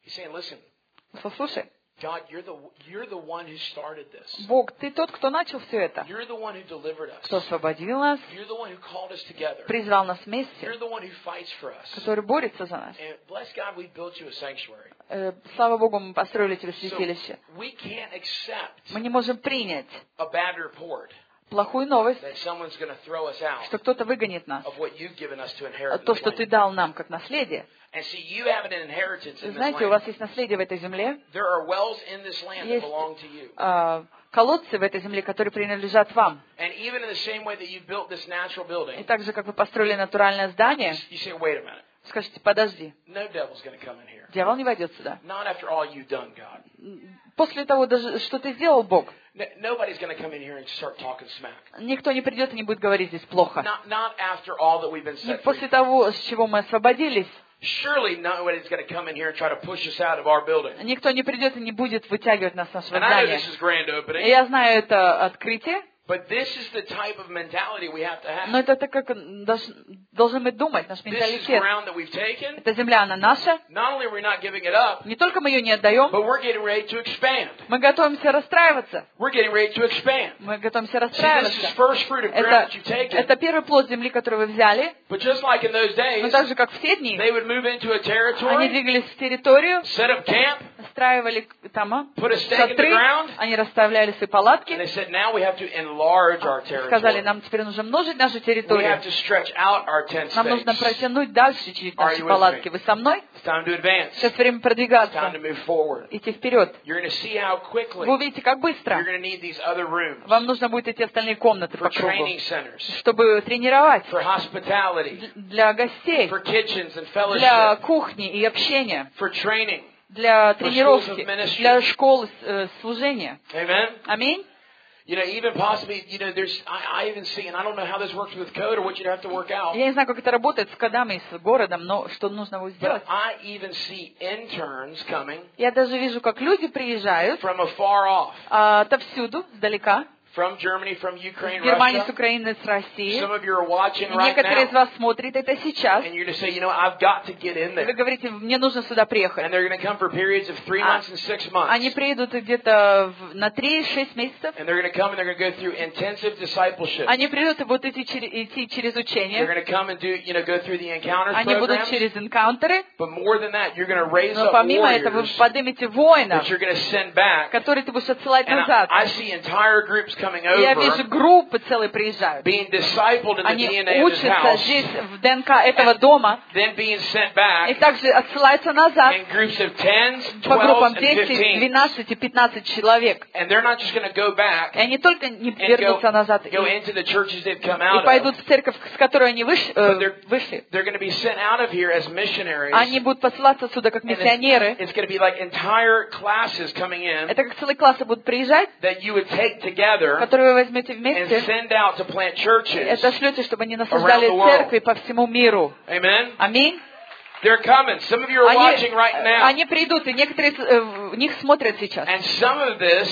He's saying, listen, Послушай, God, you're the, you're the one who started this. Бог, Ты тот, кто начал все это, You're the one who delivered кто us. освободил нас, You're the one who called us together. призвал нас вместе, You're the one who fights for us. который борется за нас. And bless God, we built you a sanctuary. Э, Слава Богу, мы построили тебе So святилище. we can't accept Мы не можем принять a bad report плохую новость, that someone's going to throw us out что кто-то выгонит нас, of what you've given us to inherit in то, this что Ты land. дал нам как наследие. And see, you have an inheritance in this Знаете, у land. вас есть наследие в этой земле, There are wells in this land that есть belong to you. э, колодцы в этой земле, которые принадлежат вам. And even in the same way that you built this natural И building, так же, как вы построили натуральное здание, you say, wait a minute, скажите, подожди, no devil's going to come in here. дьявол не войдет сюда. Not after all you've done, God. После того, даже, что Ты сделал, Бог, N- Nobody's going to come in here and start talking smack. никто не придет и не будет говорить здесь плохо. Not, not after all that we've been Не set free. после того, с чего мы освободились, Surely nobody's going to come in here and try to push us out of our building. никто не придет и не будет вытягивать нас с нашего And I know здания. this is grand И opening, я знаю это открытие, but this is the type of mentality we have to но have. это так, как долж- должны мы думать, наш This is менталитет. ground that we've taken. Эта земля, она наша. Not only are we not giving it up, Не только мы ее не отдаем, but we're getting ready to expand. мы готовимся расстраиваться. We're getting ready to expand. Мы готовимся See, this is расстраиваться. first fruit of ground Это, that you've taken. это первый плод земли, который вы взяли. But just like in those Но days, так же, как в те дни, they would move into a они territory, двигались в территорию, set up camp, устраивали там а, put a stake in the шатры, ground, они расставляли свои and палатки. they said, now we have to enlarge our Сказали, territory. нам теперь нужно множить нашу We территорию. have to stretch out our tent Нам нужно stakes. протянуть дальше через Are наши you with палатки. me? Вы со мной? It's time to advance. Сейчас время It's time продвигаться, to move forward. идти вперед. You're going to see how quickly Вы увидите, как you're быстро. going to need these other rooms Вам нужно будет эти остальные комнаты for по кругу, training centers, чтобы тренировать for hospitality, для гостей, for kitchens and для fellowship, кухни и общения, for training. для schools of тренировки, ministry. для школы э, служения. Amen? Аминь. You know, even possibly, you know, there's, I, I even see, and I don't know how this works with code or what you'd have to work out, Я не знаю, как это работает с кодами и с городом, но что нужно будет сделать. but I even see interns coming Я даже вижу, как люди приезжают from afar off, а, отовсюду, сдалека, from Germany, from Ukraine, с Германии, с Russia. Украины, с России. Some of you are watching И right некоторые из now, вас смотрят это сейчас. and you're going to say, you know, I've got to get in И вы there. говорите, мне нужно сюда приехать. And they're going to come for periods of three months and six Они months. приедут где-то в- на три-шесть месяцев. And they're going to come and they're going to go through intensive discipleship. Они придут и будут идти, чер- идти через They're учение. going to come and do, you know, go through the encounters Они будут programs. через энкаунтеры. But more than that, you're going to raise Но up помимо этого вы warriors поднимете воинов, that you're going to send back. которые ты будешь отсылать And I, назад. I see entire groups coming И я вижу, over, группы целые приезжают. being discipled in the Они D N A of this учатся house, здесь, в ДНК этого дома, then being sent и back также отсылаются назад in groups of tens, по группам twelves, and десять, fifteen. двенадцать, пятнадцать человек. And they're not just going to go back И они только не and go, вернутся назад и, go into the churches they've come и out пойдут of. в церковь, с которой они выш- But э, they're, вышли. they're going to be sent out of here as missionaries. Они будут посылаться сюда как And it's, миссионеры. it's going to be like entire classes coming in Это как целые классы будут приезжать, that you would take together которые вы возьмете and вместе, send out to plant churches. это шлете, чтобы они насаждали Around the world. церкви по всему миру. Amen? Аминь. They're coming. Some of you are Они, watching right now. они придут, и некоторые э, в них смотрят сейчас. And some of this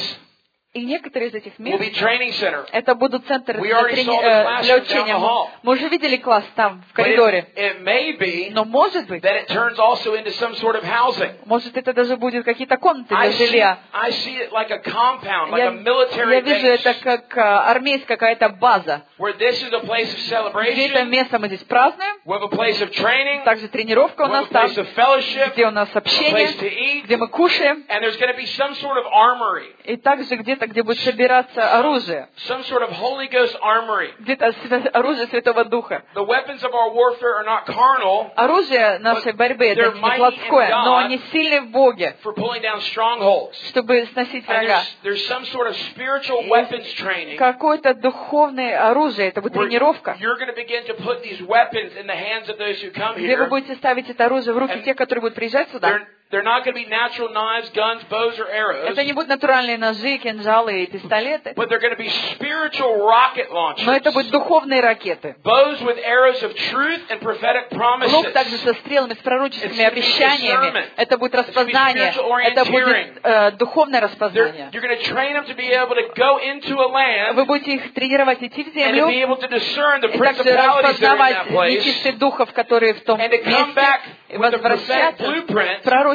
И некоторые из этих will мест, be training center. это будут центры We для, already трени- saw the э, classroom для down учения. the hall. Мы уже видели класс там, в But коридоре. it, it may be Но может быть, that it turns also into some sort of housing. может это даже будет какие-то комнаты I для see, жилья. I see it like a compound, like Я, a military я вижу base, это как э, армейская какая-то база. where this is a place of Где это celebration, место мы здесь празднуем. we have a place of training, Также тренировка у we have нас a там, place of fellowship, где у нас a общение, place to eat, где мы кушаем. and there's going to be some sort of armory, И также где-то, где будет собираться оружие. some sort of Holy Ghost armory. Где-то свя- оружие Святого Духа. The weapons of our warfare are not carnal Оружие нашей борьбы это they're не mighty плотское, in God. но они сильны в Боге, for pulling down strongholds. чтобы сносить And врага. there's, there's some sort of spiritual Есть weapons training Какое-то духовное оружие, это будет where тренировка, you're going to begin to put these weapons in the hands of those who come где вы here. будете ставить это оружие в руки And тех, которые будут приезжать сюда. They're, they're not going to be natural knives, guns, bows, or arrows, Это не будут натуральные ножи, кинжалы и пистолеты, but they're going to be spiritual rocket launchers. но это будут духовные ракеты. Bows with arrows of truth and prophetic Лук также promises. со стрелами, с пророческими It's gonna be обещаниями. discernment. Это будет It's gonna be распознание. spiritual Это будет orienteering. э, духовное They're, распознание. you're going to train them to be able to go into a land Вы будете их тренировать идти в and to землю, be able to discern the и также principalities that are in распознавать that place нечистых духов, которые в том and to come месте, back и with the prophetic возвращаться blueprint с пророческим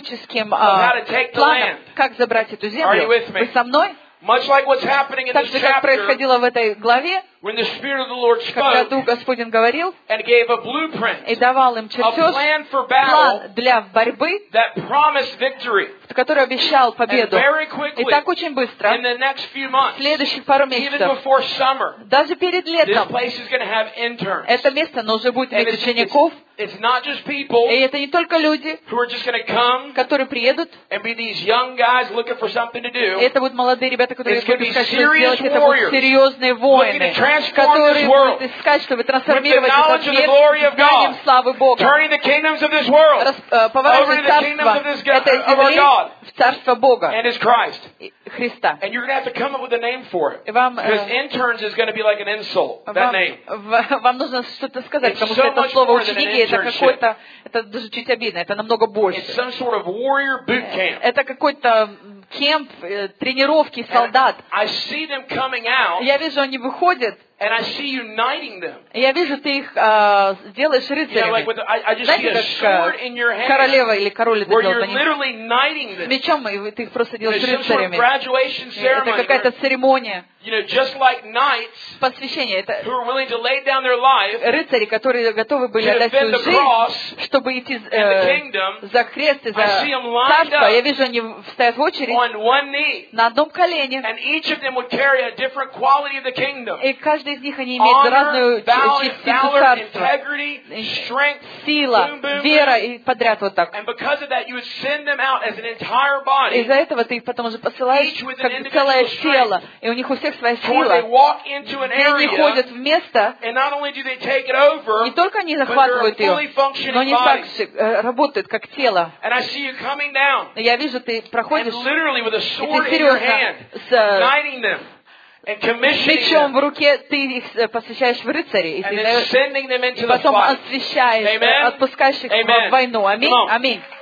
пророческим how а, to take the планом, land. как забрать эту Are you землю. with me? Вы со мной? Much like what's happening in Так this же, как chapter, происходило в этой главе, when the Spirit of the Lord когда spoke Дух Господень говорил and gave a blueprint, и давал им a чертеж, plan for план battle для борьбы, that promised victory. который обещал And победу. very И quickly, так очень быстро, in the next few в months, следующих пару even месяцев, before summer, даже перед this летом, place is going to have interns. это место, оно уже будет And иметь it's, it's, учеников. it's not just people И это не только люди, who are just going to come которые приедут. and be these young guys looking for something to do. Это будут молодые ребята, которые It's gonna будут be искать, что serious сделать. Это будут warriors серьезные воины, looking to transform которые this world будут искать, чтобы трансформировать with the knowledge этот of the мир glory of знанием God, славы Бога. turning the kingdoms of this world Рас- э, over to Поворачивать the kingdoms царство of this God, этой of our земли God в царство Бога, and His Christ. и Христа. And you're going to have to come up with a name for it. И вам, Because э, interns is going to be like an insult, that Вам, name. в- вам нужно что-то сказать, It's потому so что это much слово more than an ученики, это internship. какой-то, это даже чуть обидно, это намного It's больше. some sort of warrior boot camp. Это какой-то кемп, э, тренировки солдат. And I see them coming out, Я вижу, они выходят, and I see uniting them. и я вижу, ты их э, делаешь You know, like рыцарями. with, I, I just see Знаете, a как sword in your э, hand королева или король это where делают, you're они literally knighting с them. мечом, и ты их просто делаешь There's some sort of рыцарями. graduation И это ceremony какая-то where, церемония you know, just like knights посвящения. who Это are willing to lay down their life рыцари, которые готовы были to отдать defend свою the жизнь, cross чтобы идти and the э, kingdom за крест и за I see 'em lined царство. up Я вижу, они стоят в очередь on one knee. на одном колене. And each of them would carry a different quality of the kingdom. И каждый из них, они имеют Honor, разную ч- valor, частицу valor, царства. integrity, strength, Сила, boom, boom, вера boom. и подряд вот так. And because of that, you would send them out as an entire body Из-за этого ты их потом уже посылаешь Each with an как individual целое strength. тело. И у них у всех своя to where they сила. walk into an Где они area, ходят в место, and not only do they take it over, не только они but they're a захватывают fully ее, functioning но они body. также э, работают как тело. And I see you coming down, И я вижу, ты and проходишь literally with a и sword ты in your серьезно hand, с э, knighting them, and commissioning мечом в them, руке, ты их э, посвящаешь в рыцари. И and ты then даешь- sending them и into the потом fight. освящаешь, э, Amen? отпускаешь их Amen. в войну. Аминь. Come on. Аминь.